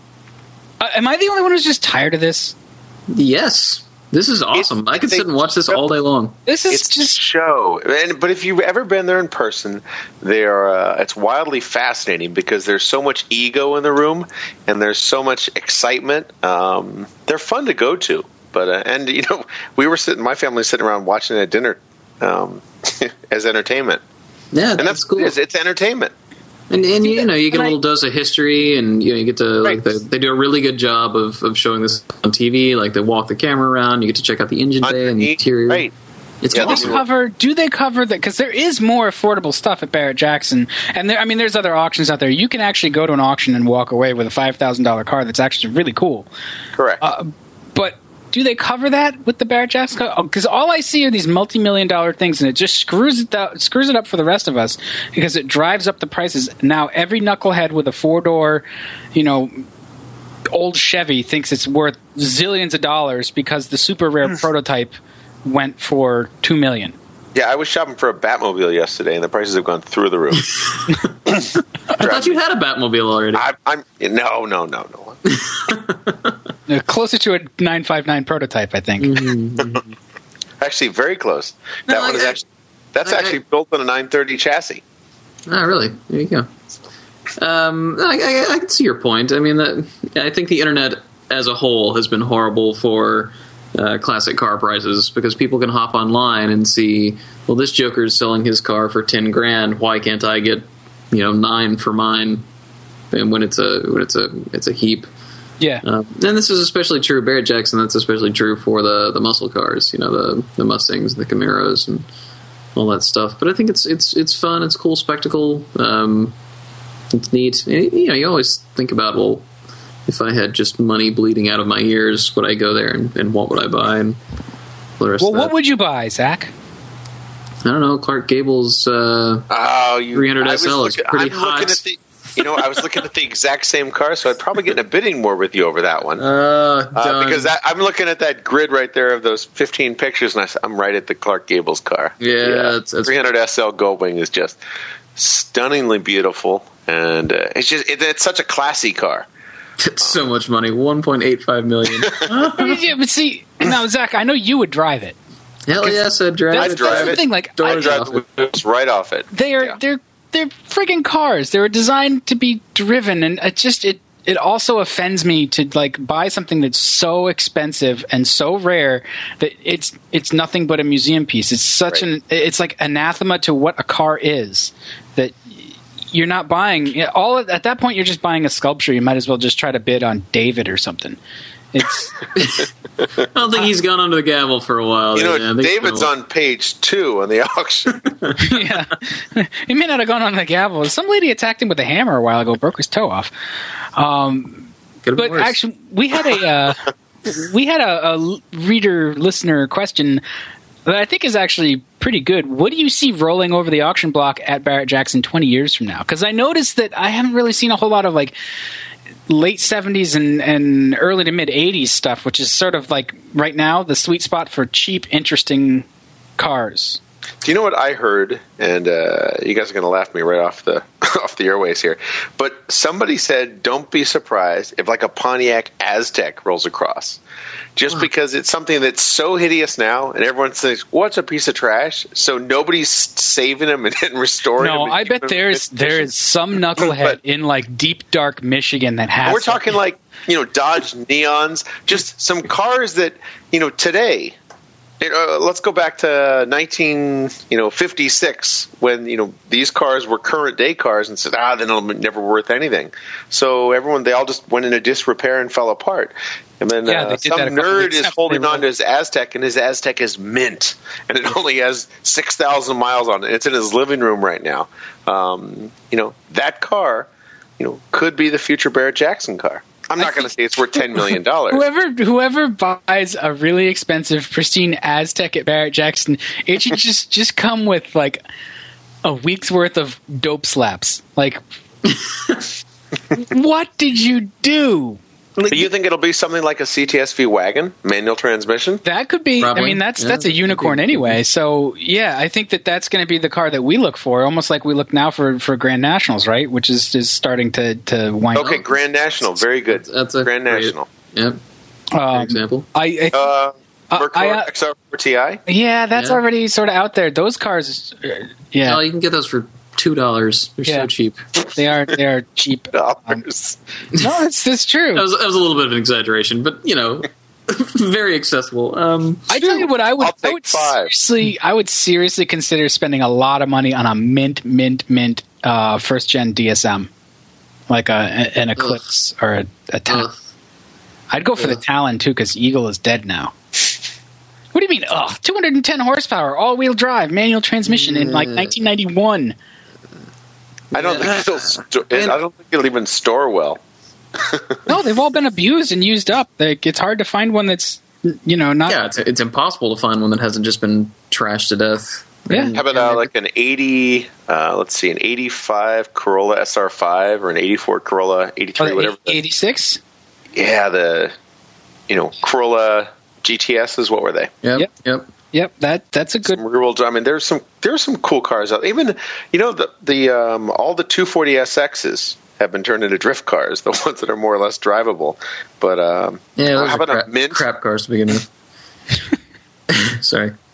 Uh, am I the only one who's just tired of this?
Yes. This is awesome. I could
they-
sit and watch this all day long.
This is
It's
just...
show, and but if you've ever been there in person, they are. Uh, it's wildly fascinating because there's so much ego in the room, and there's so much excitement. Um, they're fun to go to, but uh, and you know, we were sitting, my family was sitting around watching it at dinner um, as entertainment,
Yeah,
and
that's,
that's
cool.
It's, it's entertainment.
And, and you know, you get
And
a
I-
little dose of history, and you know, you get to like
Right.
the, they do a really good job of, of showing this on T V. Like they walk the camera around, you get to check out the engine bay and the
Underneath,
interior.
right?
It's
Yeah,
Do they
awesome.
cover? Do they cover that? Because there is more affordable stuff at Barrett Jackson, and there, I mean, there's other auctions out there. You can actually go to an auction and walk away with a five thousand dollar car that's actually really cool.
Correct.
Uh, but do they cover that with the Barrett Jackson? Because all I see are these multi-million dollar things, and it just screws it out, screws it up for the rest of us because it drives up the prices. Now every knucklehead with a four door, you know, old Chevy thinks it's worth zillions of dollars because the super rare prototype went for two million.
yeah, I was shopping for a Batmobile yesterday, and the prices have gone through the roof.
I thought you had a Batmobile already.
I, I'm no, no, no, no.
Uh, Closer to a nine fifty-nine prototype, I think.
Actually, very close.
No,
that one
I-
is actually that's
I-
actually built on a nine thirty chassis.
Oh, really? There you go. Um, I, I, I can see your point. I mean, that, I think the internet as a whole has been horrible for uh, classic car prices because people can hop online and see, well, this Joker's selling his car for ten grand. Why can't I get, you know, nine for mine? And when it's a when it's a it's a heap.
Yeah.
Uh, and this is especially true of Barrett Jackson. That's especially true for the, the muscle cars. You know, the the Mustangs, the Camaros, and all that stuff. But I think it's it's it's fun. It's a cool spectacle. Um, it's neat. You know, you always think about, well, if I had just money bleeding out of my ears, would I go there and, and what would I buy? And the rest
Well,
of that.
what would you buy, Zach?
I don't know. Clark Gable's uh,
Oh, you
three hundred
I was
S L is
looking-
pretty
I'm
hot.
looking at the, you know, I was looking at the exact same car, so I'd probably get in a bidding war with you over that one.
Uh,
Uh,
done.
because that, I'm looking at that grid right there of those fifteen pictures, and I, s- I'm right at the Clark Gables car.
Yeah, that's- that's-
three hundred S L Goldwing is just stunningly beautiful, and uh, it's just it, it's such a classy car.
It's so much money. one point eight five million.
Yeah, but see, now, Zach, I know you would drive it.
Hell yes, I'd drive
That's,
it.
drive
that's the
it.
thing. Like,
I
Doors
drive
off.
the wheels right off it.
they are
Yeah.
they're they're friggin' cars. They were designed to be driven, and it just it it also offends me to like buy something that's so expensive and so rare that it's it's nothing but a museum piece. It's such
Right.
an it's like anathema to what a car is that you're not buying you know, all at that point. You're just buying a sculpture. You might as well just try to bid on David or something. It's
I don't think he's gone under the gavel for a while.
You know,
Yeah, I think it's been
David's
a while.
on page two on the auction.
yeah. He may not have gone on the gavel. Some lady attacked him with a hammer a while ago, broke his toe off. Um,
Could've been
but
worse.
actually, we had a uh, we had a, a reader listener question that I think is actually pretty good. What do you see rolling over the auction block at Barrett Jackson twenty years from now? Because I noticed that I haven't really seen a whole lot of like late seventies and, and early to mid eighties stuff, which is sort of like right now the sweet spot for cheap, interesting cars.
Do you know what I heard? And uh, you guys are going to laugh me right off the off the airways here. But somebody said, "Don't be surprised if like a Pontiac Aztec rolls across, just because it's something that's so hideous now, and everyone says, "What's a piece of trash?" So nobody's saving them and, and restoring them.
No,
and
I
keeping
bet
them in
there's
good condition.
there's some knucklehead
But-
in like deep dark Michigan that has.
We're talking like, you know, Dodge Neons, just some cars that, you know, today. Uh, let's go back to nineteen, you know, fifty-six when you know these cars were current day cars and said, ah, they're never worth anything. So everyone, they all just went into disrepair and fell apart. And then
Yeah,
uh,
they did
some
that a couple
nerd
weeks
is
after
holding
they
on to his Aztec, and his Aztec is mint, and it only has six thousand miles on it. It's in his living room right now. Um, you know, that car, you know, could be the future Barrett Jackson car. I'm not going to say it's worth ten million dollars.
Whoever whoever buys a really expensive, pristine Aztec at Barrett Jackson, it should just just come with like a week's worth of dope slaps. Like, what did you do?
Do you think it'll be something like a C T S V wagon, manual transmission?
That could be.
Probably.
I mean, that's
Yeah,
that's a
that could
unicorn
be.
anyway. So yeah, I think that that's going to be the car that we look for, almost like we look now for, for Grand Nationals, right? Which is is starting to to wind.
Okay, Grand National, very good.
That's a
Grand
great-
National.
Yep.
Um,
For example.
I, I
Uh,
Uh,
Mercury
I, uh,
X R four T I.
yeah, that's
Yeah.
already sort of out there. Those cars, uh, yeah,
Oh, you can get those for two dollars. They're
Yeah.
so cheap.
they are they are cheap.
Dollars.
No, it's it's true.
That was, that was a little bit of an exaggeration, but you know, very accessible. Um,
I tell you what, I would,
I'll
I
take
would
five.
seriously, I would seriously consider spending a lot of money on a mint, mint, mint uh, first gen D S M, like a, an Eclipse or a, a Talon.
ugh.
I'd go for the
Ugh.
Talon too, because Eagle is dead now. What do you mean? Ugh, two hundred ten horsepower, all wheel drive, manual transmission in like
Yeah.
nineteen ninety-one.
I don't think it'll. Sto- I don't think it'll even store well.
No, they've all been abused and used up. Like, it's hard to find one that's, you know, not.
Yeah, it's, it's impossible to find one that hasn't just been trashed to death.
Yeah.
And-
How about uh, like an eighty? Uh, let's see, an eighty-five Corolla S R five or an eighty-four Corolla eighty-three,
Oh,
whatever. the-
eighty-six?
Yeah, the you know Corolla G T S's. What were they?
Yep,
Yep.
yep.
Yep, that that's a good.
Some rear-wheel drive. I mean, there's some there's some cool cars out. Even you know the the um, all the two forty S X's have been turned into drift cars, the ones that are more or less drivable. But um,
Yeah, those
how
are
about
crap,
a mint?
crap cars to begin with. Sorry.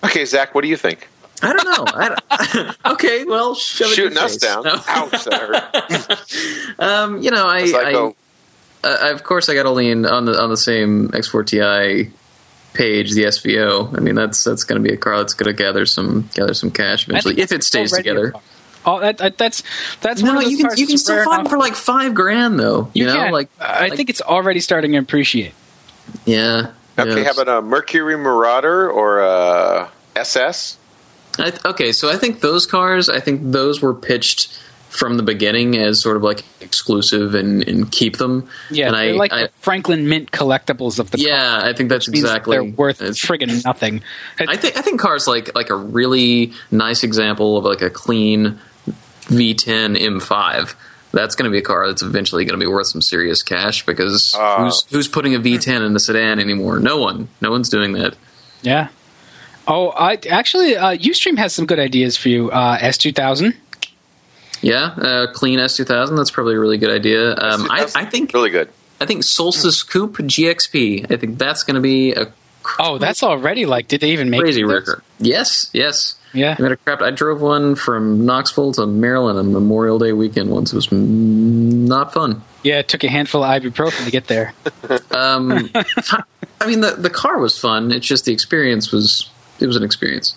Okay, Zach, what do you think?
I don't know. I don't, okay, well, shove it in
Shooting
your
us
face.
down.
No.
Ouch, that hurt.
um, you know, I,
As I
I,
go,
I, of course, I got to lean on the on the same X four T I page, the S V O. I mean, that's that's going to be a car that's going to gather some gather some cash eventually if it stays together.
Oh, that, that, that's that's
No,
one of those
you can
cars
you can
that's
still
rare
find them
enough.
for like five grand though. You,
You
know,
can.
like
I
like,
think it's already starting to appreciate.
yeah.
okay,
yeah.
how about a Mercury Marauder or a S S?
I th- okay, so I think those cars, I think those were pitched from the beginning as sort of like exclusive and, and keep them.
Yeah,
and
they're
I,
like
I,
the Franklin Mint collectibles of the car.
yeah, I think that's
Means
exactly.
they're worth
it's-
friggin' nothing.
I think I think cars like like a really nice example of like a clean V ten M five. That's going to be a car that's eventually going to be worth some serious cash because
Uh.
who's who's putting a V ten in the sedan anymore? No one. No one's doing that.
Yeah. Oh, I actually, uh, Ustream has some good ideas for you. Uh, S two thousand.
Yeah, uh, clean S two thousand. That's probably a really good idea. Um, I, I think
really good.
I think Solstice Coupe G X P. I think that's going to be a
Oh, that's already like. Did they even make
crazy
it?
record. Yes, yes.
Yeah.
I, mean, crap, I drove one from Knoxville to Maryland on Memorial Day weekend once. It was mm, not fun.
Yeah, it took a handful of ibuprofen to get there.
Um, I mean, the the car was fun. It's just the experience was it was an experience.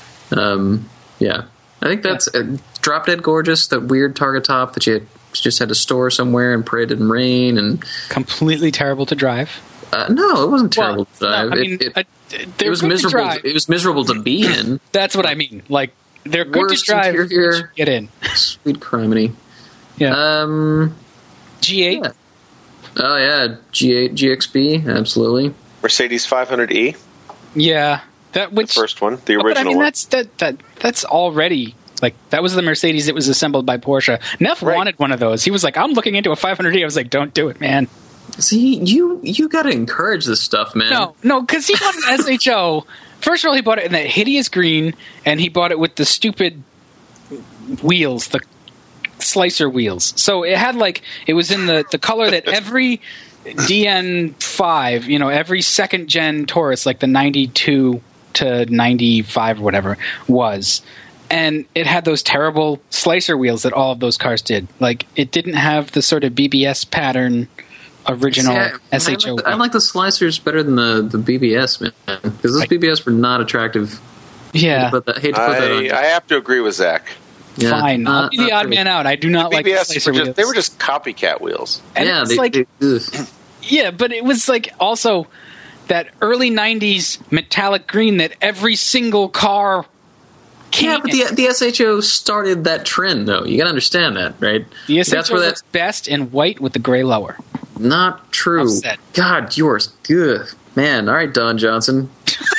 Um, yeah, I think that's uh, drop dead gorgeous. That weird target top that you just had to store somewhere and pray it didn't rain. And
Completely terrible to drive.
uh, no, it wasn't terrible to
Well,
drive.
no, I mean,
it, it,
uh,
it
they're
was
good to
miserable.
drive.
To, it was miserable to be in.
That's what I mean. Like they're good
Worst
to drive.
interior.
once you Get in.
Sweet criminy.
Yeah.
Um.
G eight.
Yeah. Oh yeah, G eight G X B, absolutely.
Mercedes five hundred E,
Yeah. That which
the first one, the
Oh,
original
but I mean,
one.
that's that that that's already like that was the Mercedes that was assembled by Porsche. Neff
Right.
wanted one of those. He was like, "I'm looking into a five hundred E." I was like, "Don't do it, man."
See, you you got to encourage this stuff, man.
No, no, because he bought an S H O. First of all, he bought it in that hideous green, and he bought it with the stupid wheels, the slicer wheels. So it had like it was in the the color that every D N five, you know, every second gen Taurus, like the ninety-two to ninety-five or whatever, was. And it had those terrible slicer wheels that all of those cars did. Like it didn't have the sort of B B S pattern original
See, I,
S H O.
I like, the, I like the slicers better than the, the B B S, man. Because those
Like-
B B S were not attractive.
Yeah,
But I hate to put that on.
I, I have to agree with Zach.
Yeah,
fine.
not-
I'll be the
not
odd
pretty.
man out. I do not like the
B B S
slicer
were just,
wheels.
they were just copycat wheels.
And
yeah,
it's
they,
like
they, ugh.
yeah, but it was like also that early nineties metallic green that every single car came
yeah, but
in.
the the S H O started that trend, though. You got to understand that, right?
The S H O
That's where
looks best in white with the gray lower.
Not true.
Upset.
God, yours, good man. All right, Don Johnson.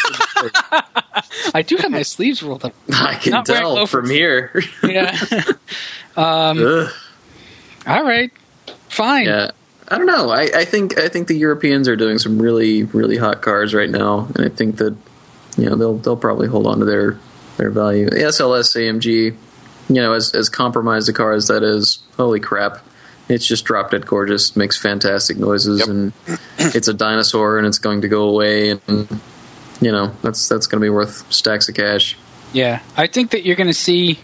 I do have my sleeves rolled up.
I can
Not wearing
tell
loafers.
from here.
Yeah. um,
Ugh.
all right. Fine.
Yeah, I don't know. I, I think I think the Europeans are doing some really really hot cars right now, and I think that you know they'll they'll probably hold on to their their value. The S L S A M G, you know, as as compromised a car as that is, holy crap! It's just drop dead gorgeous, makes fantastic noises,
Yep.
and it's a dinosaur, and it's going to go away, and you know that's that's going to be worth stacks of cash.
Yeah, I think that you're going to see.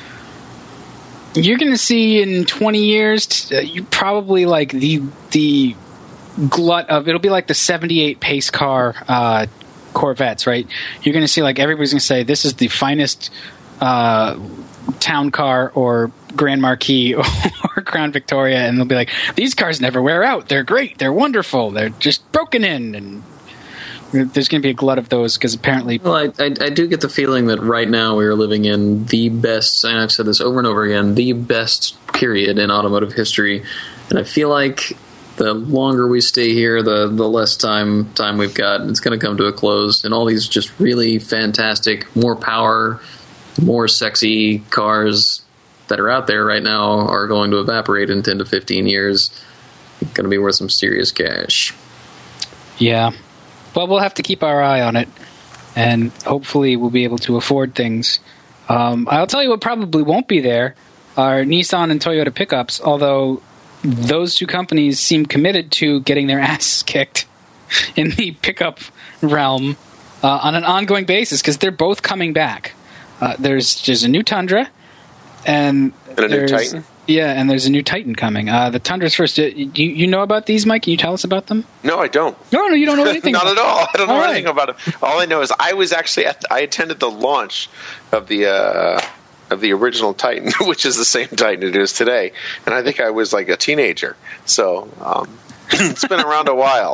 You're going to see in twenty years, uh, you probably like the the glut of it'll be like the seventy-eight pace car uh, Corvettes, right? You're going to see like everybody's going to say this is the finest uh, town car or Grand Marquis or Crown Victoria, and they'll be like, these cars never wear out. They're great. They're wonderful. They're just broken in, and there's going to be a glut of those because apparently.
Well, I, I I do get the feeling that right now we are living in the best, and I've said this over and over again, the best period in automotive history, and I feel like the longer we stay here, the the less time time we've got. It's going to come to a close, and all these just really fantastic, more power, more sexy cars that are out there right now are going to evaporate in ten to fifteen years. It's going to be worth some serious cash.
Yeah. Well, we'll have to keep our eye on it, and hopefully we'll be able to afford things. Um, I'll tell you what probably won't be there are Nissan and Toyota pickups, although those two companies seem committed to getting their asses kicked in the pickup realm. uh, on an ongoing basis because they're both coming back. Uh, there's there's a new Tundra, and,
and a new Titan.
Yeah, and there's a new Titan coming. Uh, the Tundra's first. Uh, you, you know about these, Mike? Can you tell us about them?
No, I don't.
No, no, you don't know anything.
Not
about
at all. I don't know
all
anything
right.
about it. All I know is I was actually at. The, I attended the launch of the uh, of the original Titan, which is the same Titan it is today, and I think I was like a teenager. So um, it's been around a while.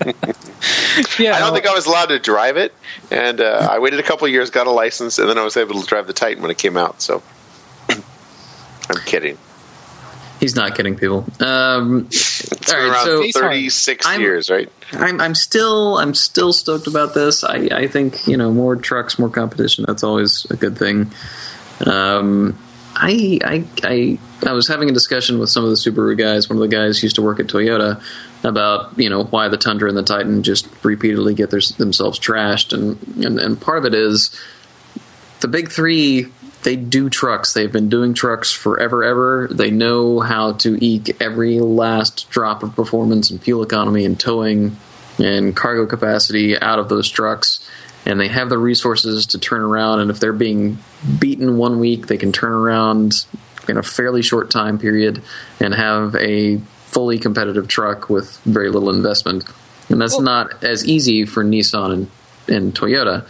Yeah,
I don't
well,
think I was allowed to drive it, and uh, I waited a couple of years, got a license, and then I was able to drive the Titan when it came out. So I'm kidding.
He's not kidding, people. Um,
It's
all
been
right,
around
so
thirty-six
I'm-
years, right?
I'm I'm still I'm still stoked about this. I, I think you know more trucks, more competition. That's always a good thing. Um, I I I I was having a discussion with some of the Subaru guys. One of the guys used to work at Toyota about you know why the Tundra and the Titan just repeatedly get their, themselves trashed, and, and and part of it is the big three. They do trucks. They've been doing trucks forever, ever. They know how to eke every last drop of performance and fuel economy and towing and cargo capacity out of those trucks. And they have the resources to turn around. And if they're being beaten one week, they can turn around in a fairly short time period and have a fully competitive truck with very little investment. And that's
Well,
not as easy for Nissan and, and Toyota.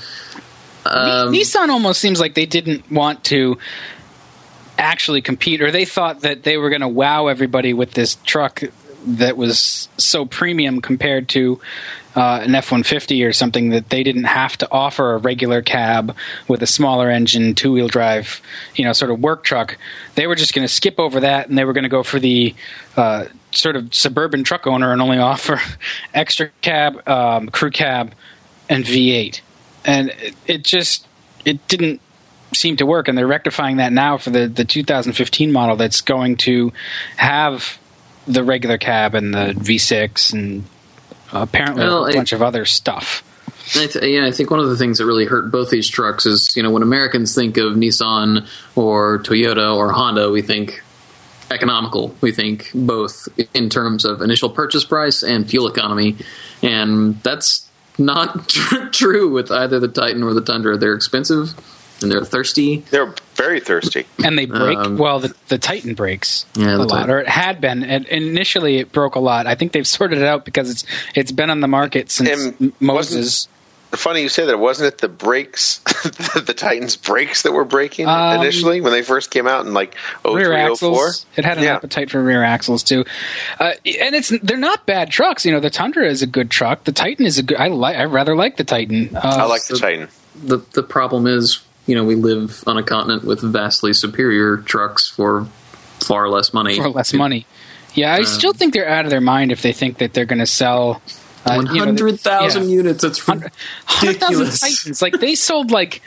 Um,
Nissan almost seems like they didn't want to actually compete, or they thought that they were going to wow everybody with this truck that was so premium compared to uh, an F one fifty or something that they didn't have to offer a regular cab with a smaller engine, two-wheel drive, you know, sort of work truck. They were just going to skip over that, and they were going to go for the uh, sort of suburban truck owner and only offer extra cab, um, crew cab, and V eight. And it, it just it didn't seem to work, and they're rectifying that now for the, the two thousand fifteen model that's going to have the regular cab and the V six and apparently
Well,
a
I-
bunch of other stuff.
I th- yeah, I think one of the things that really hurt both these trucks is, you know, when Americans think of Nissan or Toyota or Honda, we think economical. We think both in terms of initial purchase price and fuel economy, and that's not tr- true with either the Titan or the Tundra. They're expensive and they're thirsty.
They're very thirsty.
And they break.
Um,
well, the, the Titan breaks
Yeah,
a
the
lot,
Titan.
or it had been. And initially, it broke a lot. I think they've sorted it out because it's it's been on the market since
And
M- Moses.
Funny you say that. Wasn't it the brakes, the Titan's brakes that were breaking
Um,
initially when they first came out in like oh
Rear
three, oh four?
axles. It had an
Yeah.
appetite for rear axles too, uh, and it's they're not bad trucks. You know, the Tundra is a good truck. The Titan is a good. I like. I rather like the Titan. Uh,
I like the
so-
Titan.
The the problem is, you know, we live on a continent with vastly superior trucks for far less money.
for less money. Yeah, I still think they're out of their mind if they think that they're going to sell uh,
One
you know,
hundred thousand
yeah.
units. That's
one hundred thousand
ridiculous.
Titans. Like they sold like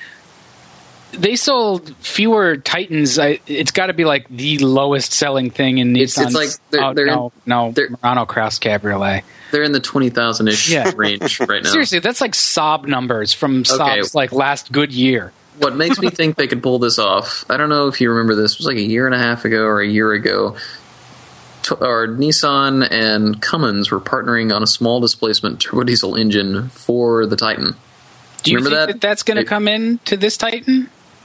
they sold fewer Titans. I, it's got to be like the lowest selling thing in
It's-
Nissan's.
it's like they're-
oh,
they're-
no, no,
they're-
Murano Cross Cabriolet.
They're in the twenty thousand ish
Yeah.
range right now.
Seriously, that's like Saab numbers from Saab's
Okay.
like last good year.
What makes me think they could pull this off? I don't know if you remember this. It was like a year and a half ago or a year ago. T- Or Nissan and Cummins were partnering on a small displacement turbo diesel engine for the Titan.
Do you
Remember
think
that?
that, that's going to
It-
come in to this Titan?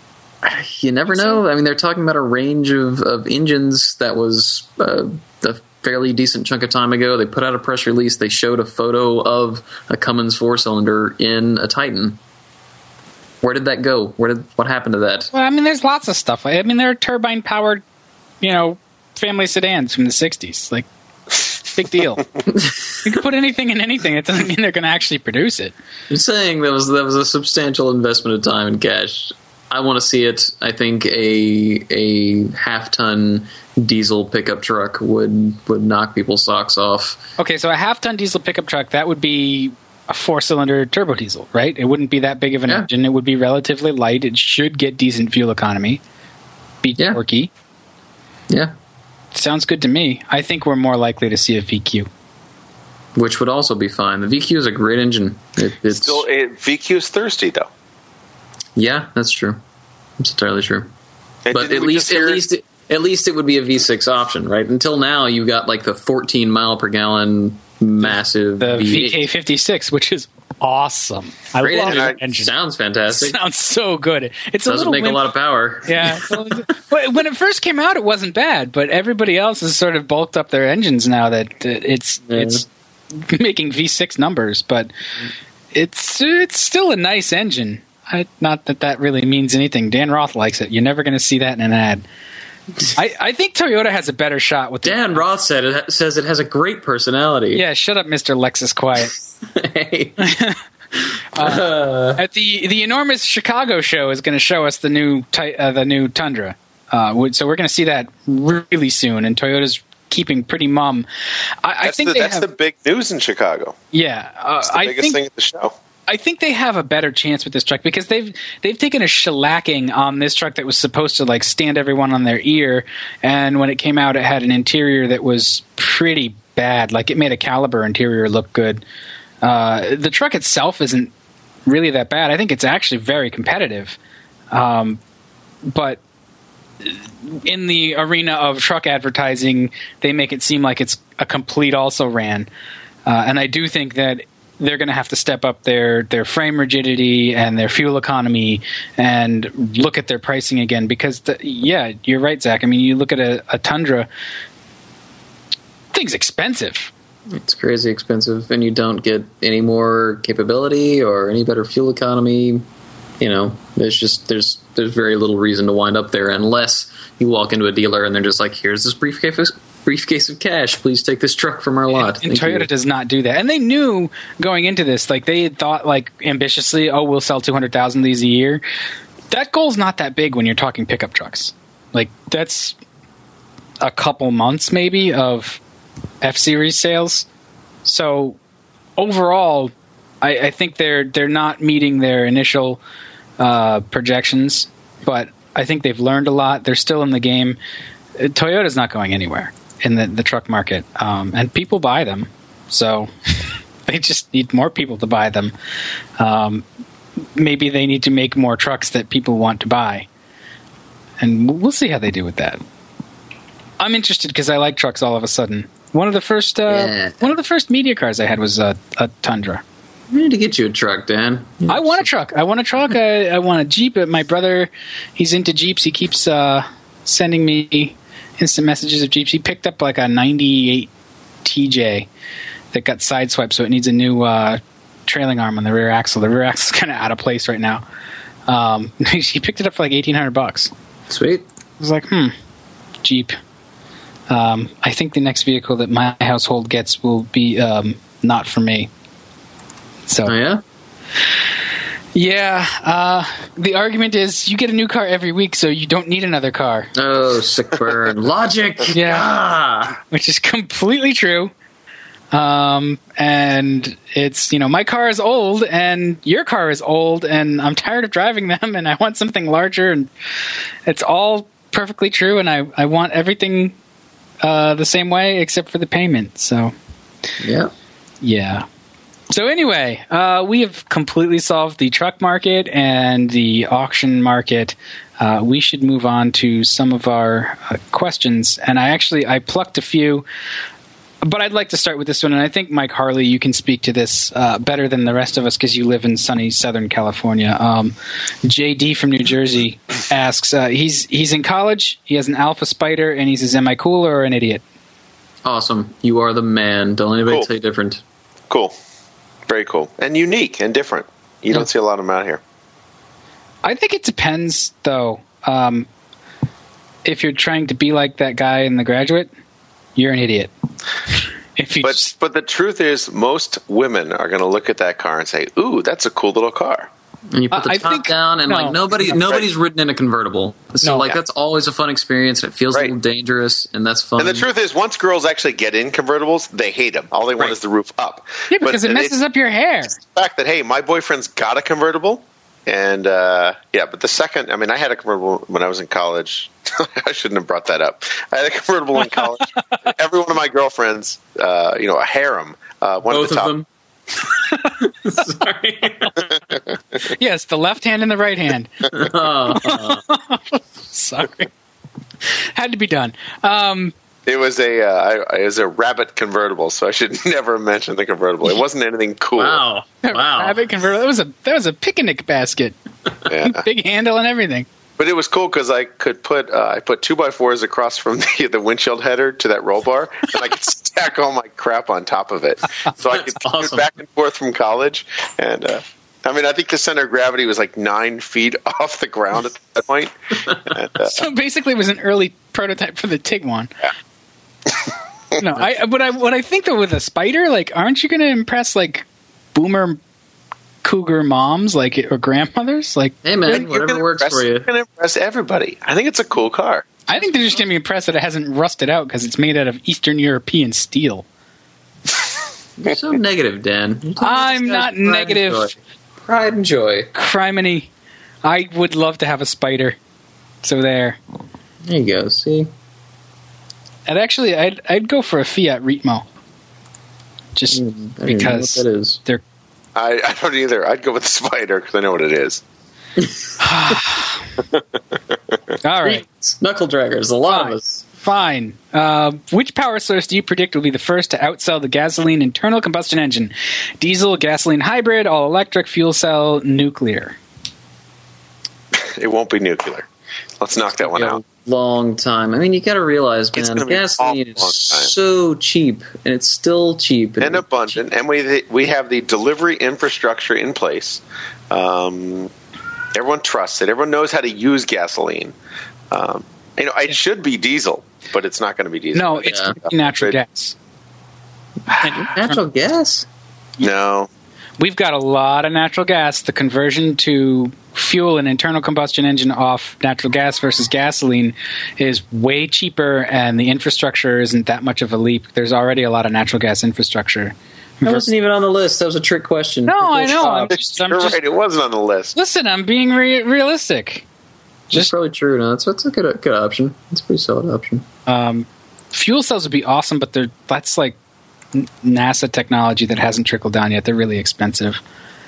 You never know. I mean, they're talking about a range of, of engines that was uh, a fairly decent chunk of time ago. They put out a press release. They showed a photo of a Cummins four-cylinder in a Titan. Where did that go? Where did what happened to that?
Well, I mean, there's lots of stuff. I mean, there are turbine-powered, you know, family sedans from the sixties. Like, big deal. You can put anything in anything. It doesn't mean they're going to actually produce it.
I'm saying that was that was a substantial investment of time and cash. I want to see it. I think a a half ton diesel pickup truck would would knock people's socks off.
Okay, so a half-ton diesel pickup truck, that would be a four-cylinder turbo diesel, right? It wouldn't be that big of an
Yeah.
engine. It would be relatively light. It should get decent fuel economy. Be
Yeah.
torquey.
Yeah,
Sounds good to me. I think we're more likely to see a V Q.
which would also be fine. The V Q is a great engine. It, it's
Still, it, V Q is thirsty though.
yeah, that's true. It's entirely true.
And
But
didn't
at
we
least
just
at
hear-
least it, at least it would be a V six option, right? Until now, you got like the fourteen mile per gallon massive
The
V eight.
V K fifty-six, which is awesome. I
Great
love
engine.
the engine.
Sounds fantastic.
Sounds so good. It's a
Doesn't
little
make
wimp-
a lot of power.
Yeah. But when it first came out, it wasn't bad. But everybody else has sort of bulked up their engines now that uh, it's
Yeah.
it's making V six numbers. But it's it's still a nice engine. I, not that that really means anything. Dan Roth likes it. You're never going to see that in an ad. I, I think Toyota has a better shot with the,
Dan Roth said it says it has a great personality.
Yeah, shut up, Mister Lexus Quiet.
Hey.
uh, at the the enormous Chicago show is going to show us the new uh, the new Tundra. Uh, so we're going to see that really soon. And Toyota's keeping pretty mum. I, I think
the,
they
that's
have,
the big news in Chicago.
Yeah, uh,
it's the
I
biggest
think,
thing at the show.
I think they have a better chance with this truck because they've they've taken a shellacking on this truck that was supposed to like stand everyone on their ear, and when it came out, it had an interior that was pretty bad. Like it made a Caliber interior look good. Uh, the truck itself isn't really that bad. I think it's actually very competitive, um, but in the arena of truck advertising, they make it seem like it's a complete also ran, uh, and I do think that they're going to have to step up their, their frame rigidity and their fuel economy and look at their pricing again because, the, yeah, you're right, Zach. I mean, you look at a, a Tundra, thing's expensive.
It's crazy expensive, and you don't get any more capability or any better fuel economy. You know, there's just there's there's very little reason to wind up there unless you walk into a dealer and they're just like, here's this briefcase briefcase of cash, please take this truck from our lot.
And, and Toyota you. does not do that. And they knew going into this, like they had thought like ambitiously, oh, we'll sell two hundred thousand of these a year. That goal's not that big when you're talking pickup trucks. Like that's a couple months maybe of F-Series sales. So overall, I, I think they're they're not meeting their initial uh, projections, but I think they've learned a lot. They're still in the game. Toyota's not going anywhere in the, the truck market, um, and people buy them. So they just need more people to buy them. Um, maybe they need to make more trucks that people want to buy, and we'll see how they do with that. I'm interested because I like trucks all of a sudden. One of the first, uh,
yeah.
one of the first media cars I had was a, a Tundra.
We need to get you a truck, Dan.
I want a truck. I want a truck. I, I want a Jeep. My brother, he's into Jeeps. He keeps uh, sending me instant messages of Jeeps. He picked up like a ninety-eight T J that got sideswiped, so it needs a new uh, trailing arm on the rear axle. The rear axle is kind of out of place right now. Um, he picked it up for like eighteen hundred bucks.
Sweet.
I was like, hmm, Jeep. Um, I think the next vehicle that my household gets will be um, not for me. So,
oh, yeah?
Yeah. Uh, the argument is you get a new car every week, so you don't need another car.
Oh, sick burn. Logic!
Yeah.
Ah.
Which is completely true. Um, and it's, you know, my car is old and your car is old and I'm tired of driving them and I want something larger, and it's all perfectly true, and I, I want everything uh, the same way except for the payment. So,
yeah.
Yeah. So anyway, uh, we have completely solved the truck market and the auction market. Uh, we should move on to some of our uh, questions. And I actually, I plucked a few, but I'd like to start with this one. And I think, Mike Harley, you can speak to this uh, better than the rest of us because you live in sunny Southern California. Um, J D from New Jersey asks, uh, he's he's in college, he has an Alpha Spider, and he says, am I cool or an idiot?
Awesome. You are the man. Don't let anybody
Cool.
tell you different.
Cool. Very cool. And unique and different. You
Yeah.
don't see a lot of them out here.
I think it depends, though. Um, if you're trying to be like that guy in The Graduate, you're an idiot. If you
But
just,
but the truth is, most women are going to look at that car and say, "Ooh, that's a cool little car."
And you put the
Uh, I
top
think-
down, and
no.
like nobody, nobody's ridden in a convertible. So
No.
like
Yeah.
that's always a fun experience. It feels
Right.
a little dangerous, and that's fun.
And the truth is, once girls actually get in convertibles, they hate them. All they want
Right.
is the roof up.
yeah, because
But
it messes up your hair.
the fact that, hey, my boyfriend's got a convertible, and uh, yeah, but the second, I mean, I had a convertible when I was in college. I shouldn't have brought that up. I had a convertible in college. Every one of my girlfriends, uh, you know, a harem, uh, one
both
of the top.
of them. Sorry.
Yes, the left hand and the right hand.
Oh,
Sorry. Had to be done. Um,
It was a uh, I, it was a Rabbit convertible, so I should never mention the convertible. It wasn't anything cool.
Wow, wow.
Rabbit convertible. That was a that was a picnic basket.
Yeah.
Big handle and everything.
But it was cool because I could put uh, I put two by fours across from the, the windshield header to that roll bar, and I could stack all my crap on top of it. So I could
awesome.
get back and forth from college. And uh, I mean, I think the center of gravity was like nine feet off the ground at that point. And, uh,
So basically, it was an early prototype for the Tiguan.
Yeah.
No, I but I what I think though with a Spider, like, aren't you going to impress like boomer cougar moms, like, or grandmothers? Like,
Hey man,
you're
whatever
gonna
works
impress,
for you.
You're going to impress everybody. I think it's a cool car.
I think they're just going to be impressed that it hasn't rusted out because it's made out of Eastern European steel.
You're so negative, Dan. You're talking about
I'm
this guy's
not
pride and
negative.
joy. Pride and joy.
Criminy, I would love to have a Spider. So there.
There you go. See,
And actually, I'd I'd go for a Fiat Ritmo. Just
I don't even know
because
what that is.
they're
I, I don't either. I'd go with the Spider because I know what it is.
all right.
Knuckle draggers, a lot
Fine.
of us.
Fine. Uh, which power source do you predict will be the first to outsell the gasoline internal combustion engine? Diesel, gasoline hybrid, all electric, fuel cell, nuclear.
It won't be nuclear. Let's knock that one
Yeah,
out.
long time. I mean, you got to realize,
It's
man,
gonna be an
gasoline
awful
is
long time.
so cheap, and it's still cheap
And abundant, and we we have the delivery infrastructure in place. Um, everyone trusts it. Everyone knows how to use gasoline. Um, you know, it should be diesel, but it's not going to be diesel.
No, it's
Yeah.
natural
Good.
gas.
natural gas.
No.
We've got a lot of natural gas. The conversion to fuel an internal combustion engine off natural gas versus gasoline is way cheaper, and the infrastructure isn't that much of a leap. There's already a lot of natural gas infrastructure.
That wasn't even on the list. That was a trick question.
No, I know.
Uh,
I'm just, I'm
You're
just
right. It wasn't on the list.
listen. I'm being re- realistic.
That's
Just
probably true. No, that's, that's a good good option. It's a pretty solid option.
um, fuel cells would be awesome, but they're that's like n- NASA technology that hasn't trickled down yet. They're really expensive.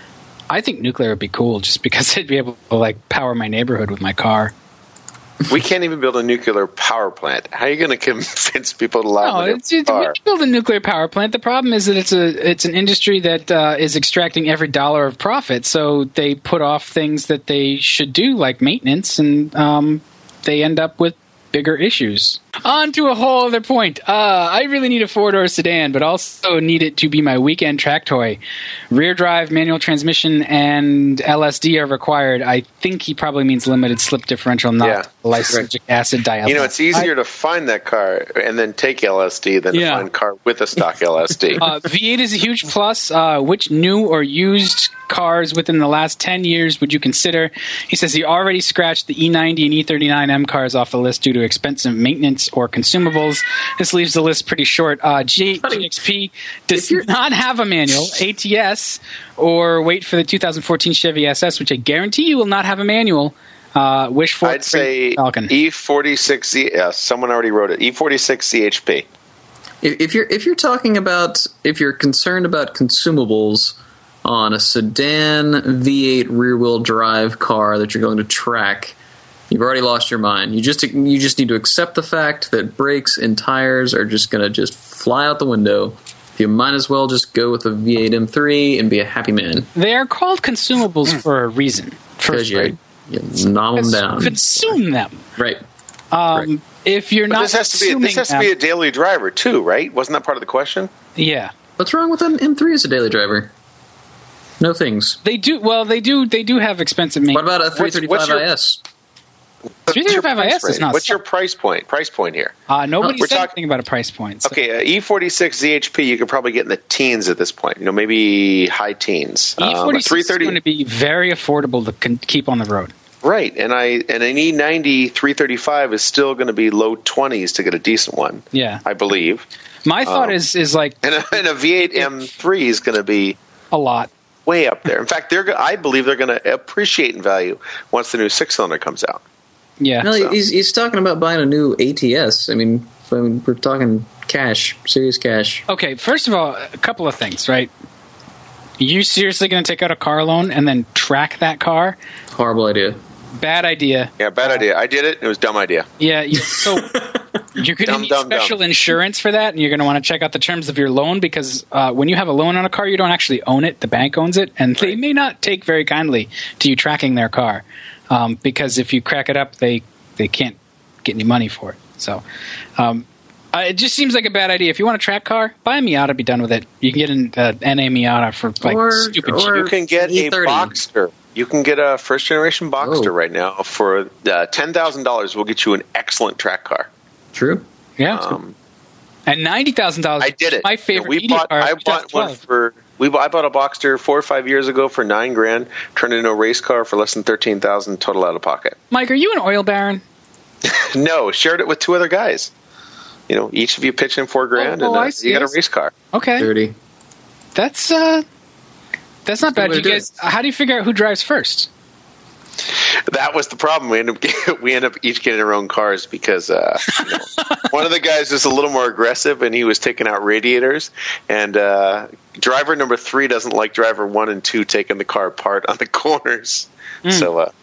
I think nuclear would be cool, just because I'd be able to like power my neighborhood with my car.
We can't even build a nuclear power plant. How are you going to convince people to
No,
live in
it's,
their
it's, we
car?
can build a nuclear power plant. The problem is that it's a it's an industry that uh, is extracting every dollar of profit. So they put off things that they should do, like maintenance, and um, they end up with bigger issues. On to a whole other point. Uh, I really need a four-door sedan, but also need it to be my weekend track toy. Rear drive, manual transmission, and L S D are required. I think he probably means limited slip differential, not
Yeah.
lysergic acid diethyl.
You know, it's easier to find that car and then take L S D than
Yeah.
to find a car with a stock L S D.
Uh, V eight is a huge plus. Uh, which new or used cars within the last ten years would you consider? He says he already scratched the E ninety and E thirty-nine M cars off the list due to expensive maintenance or consumables. This leaves the list pretty short. Uh, G-
Buddy,
GXP does not have a manual, A T S, or wait for the two thousand fourteen Chevy S S, which I guarantee you will not have a manual. Uh, wish for
I'd say
Falcon.
E forty-six Z. Yeah, someone already wrote it. E forty-six C H P.
If, if you're if you're talking about if you're concerned about consumables on a sedan V eight rear wheel drive car that you're going to track, you've already lost your mind. You just you just need to accept the fact that brakes and tires are just going to just fly out the window. You might as well just go with a V eight M three and be a happy man.
They are called consumables for a reason.
Because
First,
you, you nom them down.
consume them.
Right.
Um,
Right.
If you're
But
not
this has to be this has to
consuming
be a daily driver too, right? Wasn't that part of the question?
them- yeah.
What's wrong with an M three as a daily driver? No things.
They do well. They do. They do have expensive
What
maintenance.
about a three thirty-five
what's your-
I S?
three thirty-five I S is not.
What's your price point? Price point here.
Uh, nobody
We're
said
talking-
anything about a price point. So.
Okay, uh, E forty-six Z H P you could probably get in the teens at this point. You know, maybe high teens.
E forty-six
three
is
thirty
going to be very affordable to con- keep on the road.
Right, and I and an E ninety three thirty-five is still going to be low twenties to get a decent one.
Yeah.
I believe.
My thought
Um,
is is like
And a, and a V eight M three is going to be
a lot.
way up there. In fact, they're go- I believe they're going to appreciate in value once the new six cylinder comes out.
Yeah.
No,
So-
he's he's talking about buying a new A T S. I mean, I mean, we're talking cash, serious cash.
Okay. First of all, a couple of things. Right. You seriously going to take out a car loan and then track that car?
Horrible idea.
Bad idea.
Yeah, bad idea. I did it. It was a dumb idea.
Yeah. You, so You're going to
Dumb,
need
dumb,
special
dumb.
insurance for that, and you're going to want to check out the terms of your loan because uh, when you have a loan on a car, you don't actually own it. The bank owns it, and they may not take very kindly to you tracking their car um, because if you crack it up, they, they can't get any money for it. So um, uh, it just seems like a bad idea. If you want a track car, buy a Miata, be done with it. You can get an uh, N A Miata for like
Or-
stupid
or-
cheap.
You can get
E
a
thirty.
Boxster. You can get a first generation Boxster
Oh.
right now for uh, ten thousand dollars. We'll get you an excellent track car.
True.
Yeah.
Um,
And ninety thousand dollars.
I did it.
My favorite
we
media
bought,
car.
I bought one for. We bought, I bought a Boxster four or five years ago for nine grand. Turned it into a race car for less than thirteen thousand total out of pocket.
Mike, are you an oil baron?
No, shared it with two other guys. You know, each of you pitched in four grand,
Oh, oh,
and uh,
I see,
you got
I
a
see.
race car.
Okay,
Dirty.
that's uh, that's not bad.
way
You
to do
guys, how do you figure out who drives first?
That was the problem. We ended up get- we ended up each getting our own cars because uh, you know, one of the guys was a little more aggressive and he was taking out radiators. And uh, driver number three doesn't like driver one and two taking the car apart on the corners.
Mm.
So uh,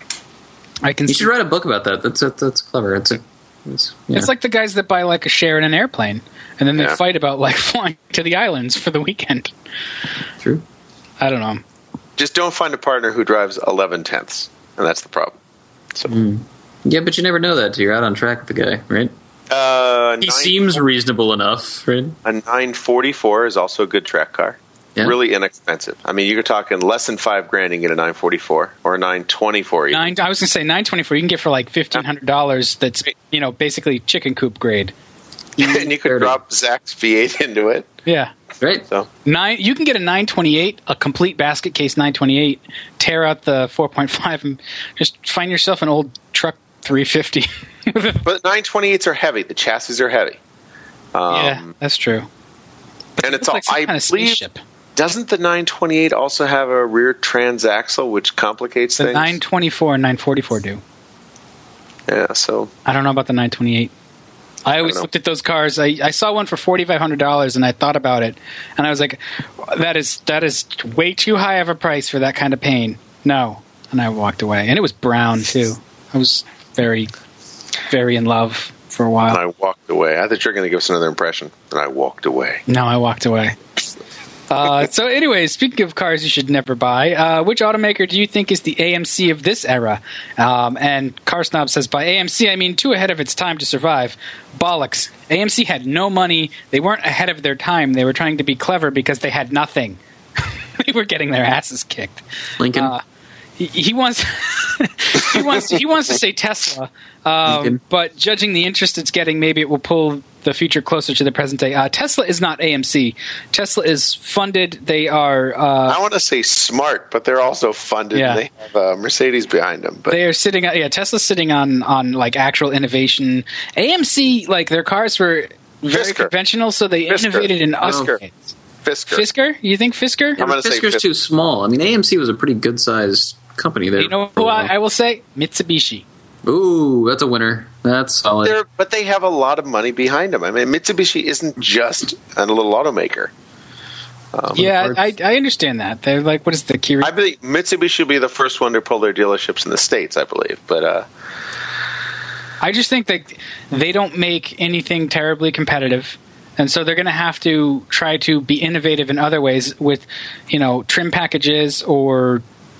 I can.
You
see.
should write a book about that. That's that's clever. It's a. It's, yeah.
It's like the guys that buy like a share in an airplane, and then they
Yeah.
fight about like flying to the islands for the weekend.
true.
I don't know.
just don't find a partner who drives eleven tenths, and that's the problem. So
Mm. Yeah, but you never know that till you're out on track with the guy, right?
uh,
He
nine-
seems reasonable enough, right?
a nine forty-four is also a good track car.
Yeah.
Really inexpensive. I mean, you're talking less than five grand and get a nine forty-four or a nine twenty-four. Even.
Nine. I was going to say nine twenty four. You can get for like fifteen hundred dollars. That's you know basically chicken coop grade.
and you could
thirty.
drop Zach's V eight into it.
Yeah.
Right?
So
Nine. You can get a nine twenty eight, a complete basket case nine twenty eight. Tear out the four point five and just find yourself an old truck three fifty.
but nine twenty-eights are heavy. The chassis are heavy. Um,
Yeah, that's true.
and
Looks
it's all.
like some
I
kind of
believe.
spaceship.
Doesn't the nine twenty-eight also have a rear transaxle, which complicates
The
things?
nine twenty four and nine forty four do.
Yeah. So
I don't know about the nine twenty eight. I always
know.
looked at those cars. I, I saw one for forty five hundred dollars, and I thought about it, and I was like, "That is that is way too high of a price for that kind of pain." No, and I walked away. And it was brown too. I was very, very in love for a
and
while.
I walked away. I thought you were going to give us another impression, and I walked away.
No, I walked away. Uh, so, anyways, speaking of cars you should never buy, uh, which automaker do you think is the A M C of this era? Um, and Car Snob says, by A M C, I mean too ahead of its time to survive. Bollocks. A M C had no money. They weren't ahead of their time. They were trying to be clever because they had nothing. They were getting their asses kicked.
Lincoln.
Uh, he, he wants he wants he wants to say Tesla, um,
Lincoln.
but judging the interest it's getting, maybe it will pull the future closer to the present day. Uh, Tesla is not A M C. Tesla is funded. They are uh,
I want to say smart, but they're also funded.
Yeah.
And they have uh, Mercedes behind them. But
they are sitting. Yeah, Tesla's sitting on on like actual innovation. A M C, like their cars were very
Fisker.
conventional, so they
Fisker.
innovated in other
Fisker.
ways.
Fisker.
Fisker, you think Fisker?
I'm gonna say
Fisker's
Fisker.
too small. I mean, A M C was a pretty good sized company there.
You know
for a
who
while.
I, I will say? Mitsubishi.
Ooh, that's a winner. That's solid.
They're, but they have a lot of money behind them. I mean, Mitsubishi isn't just a little automaker. Um,
Yeah,
parts.
I, I understand that. They're like, what is the Kiri?
I believe Mitsubishi will be the first one to pull their dealerships in the States, I believe. But uh,
I just think that they don't make anything terribly competitive. And so they're going to have to try to be innovative in other ways with, you know, trim packages or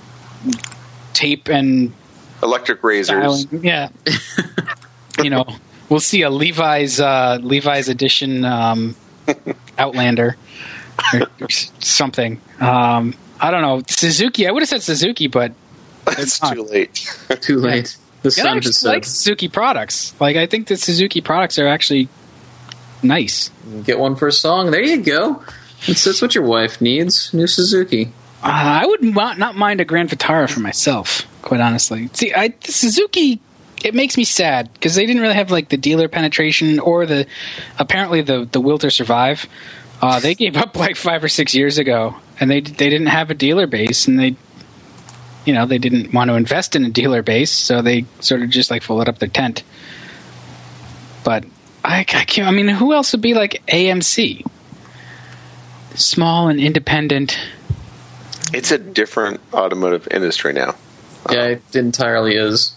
tape and
electric razors.
styling. Yeah. You know, we'll see a Levi's uh, Levi's edition um, Outlander or, or something. Um, I don't know. Suzuki. I would have said Suzuki, but
It's
not.
too late.
Too late. The
I
sun
actually
has
like
set.
Suzuki products. Like, I think that Suzuki products are actually nice.
Get one for a song. There you go. That's, that's what your wife needs. New Suzuki.
Uh, I would not, not mind a Grand Vitara for myself, quite honestly. See, I, the Suzuki, it makes me sad because they didn't really have like the dealer penetration or the apparently the the will to survive. Uh, they gave up like five or six years ago, and they they didn't have a dealer base, and they, you know, they didn't want to invest in a dealer base, so they sort of just like folded up their tent. But I, I can't. I mean, who else would be like A M C? Small and independent.
It's a different automotive industry now.
Yeah, it entirely is.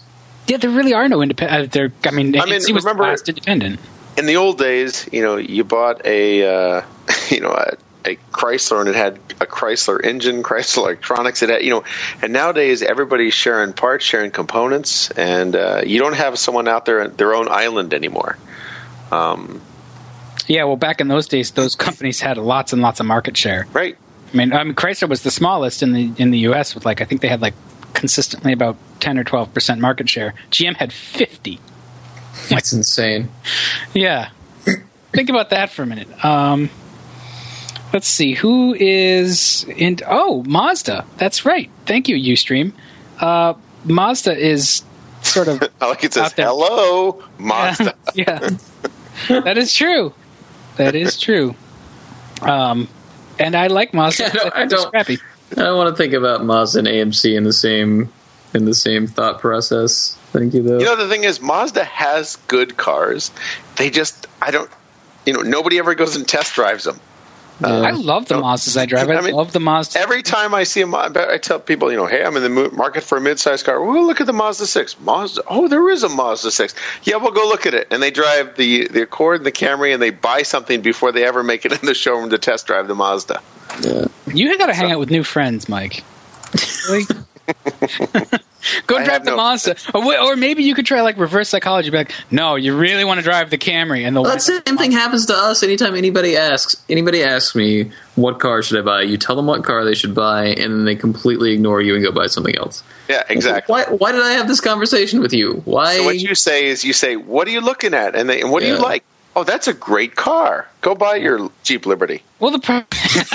Yeah, there really are no independent. Uh, there, I mean,
I mean,
A M C was
remember,
the last independent.
In the old days, you know, you bought a, uh, you know, a, a Chrysler, and it had a Chrysler engine, Chrysler electronics. It had, you know, and nowadays everybody's sharing parts, sharing components, and uh, you don't have someone out there at their own island anymore. Um,
yeah, well, back in those days, those companies had lots and lots of market share.
Right.
I mean, I mean, Chrysler was the smallest in the in the U S with like I think they had like consistently about ten or twelve percent market share. G M had fifty.
That's insane.
Yeah, think about that for a minute. Um, let's see who is in. Oh, Mazda. That's right. Thank you, Ustream. Uh, Mazda is sort of.
I like it says hello, Mazda.
Yeah, yeah. That is true. That is true. Um. And I like Mazda.
I don't, I, don't,
scrappy.
I don't want to think about Mazda and A M C in the same in the same thought process. Thank you, though.
You know, the thing is, Mazda has good cars. They just, I don't, you know, nobody ever goes and test drives them.
Yeah. Uh, I love the
so,
Mazdas I drive. I, I mean, love the Mazda.
Every time I see a Mazda, I tell people, you know, hey, I'm in the market for a mid-sized car. Well, look at the Mazda six. Mazda. Oh, there is a Mazda six. Yeah, we'll go look at it. And they drive the, the Accord and the Camry, and they buy something before they ever make it in the showroom to test drive the Mazda.
Yeah.
You got to hang out with new friends, Mike. Really? Go
I
drive the
no,
Mazda, or, or maybe you could try like reverse psychology. Be like, no, you really want to drive the Camry, and the
well, that same thing happens to us. Anytime anybody asks, anybody asks me what car should I buy, you tell them what car they should buy, and then they completely ignore you and go buy something else.
Yeah, exactly.
Why? Why did I have this conversation with you? Why?
So what you say is, you say, "What are you looking at?" And they, and what yeah. do you like? Oh, that's a great car. Go buy your Jeep Liberty.
Well, the pro-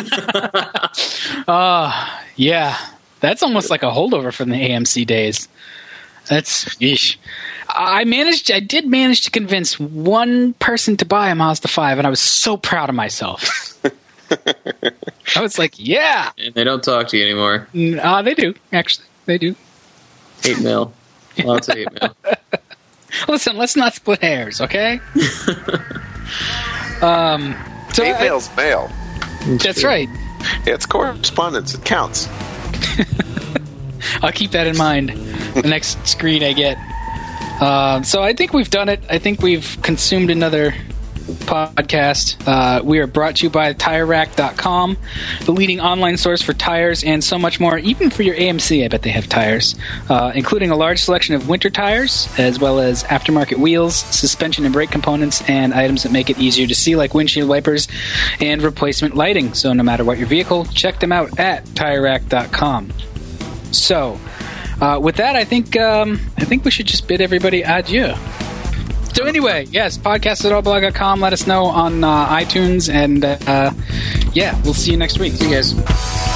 uh, yeah. That's almost like a holdover from the A M C days. That's yeesh. I managed. I did manage to convince one person to buy a Mazda five, and I was so proud of myself. I was like, "Yeah."
And they don't talk to you anymore.
Uh, they do. Actually, they do.
Hate mail. Lots of hate mail.
Listen, let's not split hairs, okay? um, so
hate mail's mail.
That's right.
Yeah, it's correspondence. It counts.
I'll keep that in mind the next screen I get. Uh, so I think we've done it. I think we've consumed another podcast. Uh, we are brought to you by Tire Rack dot com, the leading online source for tires and so much more. Even for your A M C, I bet they have tires, uh, including a large selection of winter tires, as well as aftermarket wheels, suspension and brake components, and items that make it easier to see, like windshield wipers and replacement lighting. So no matter what your vehicle, check them out at Tire Rack dot com. So, uh, with that, I think um, I think we should just bid everybody adieu. So anyway, yes, podcast at all blog dot com. Let us know on uh, iTunes, and uh, yeah, we'll see you next week.
See you guys.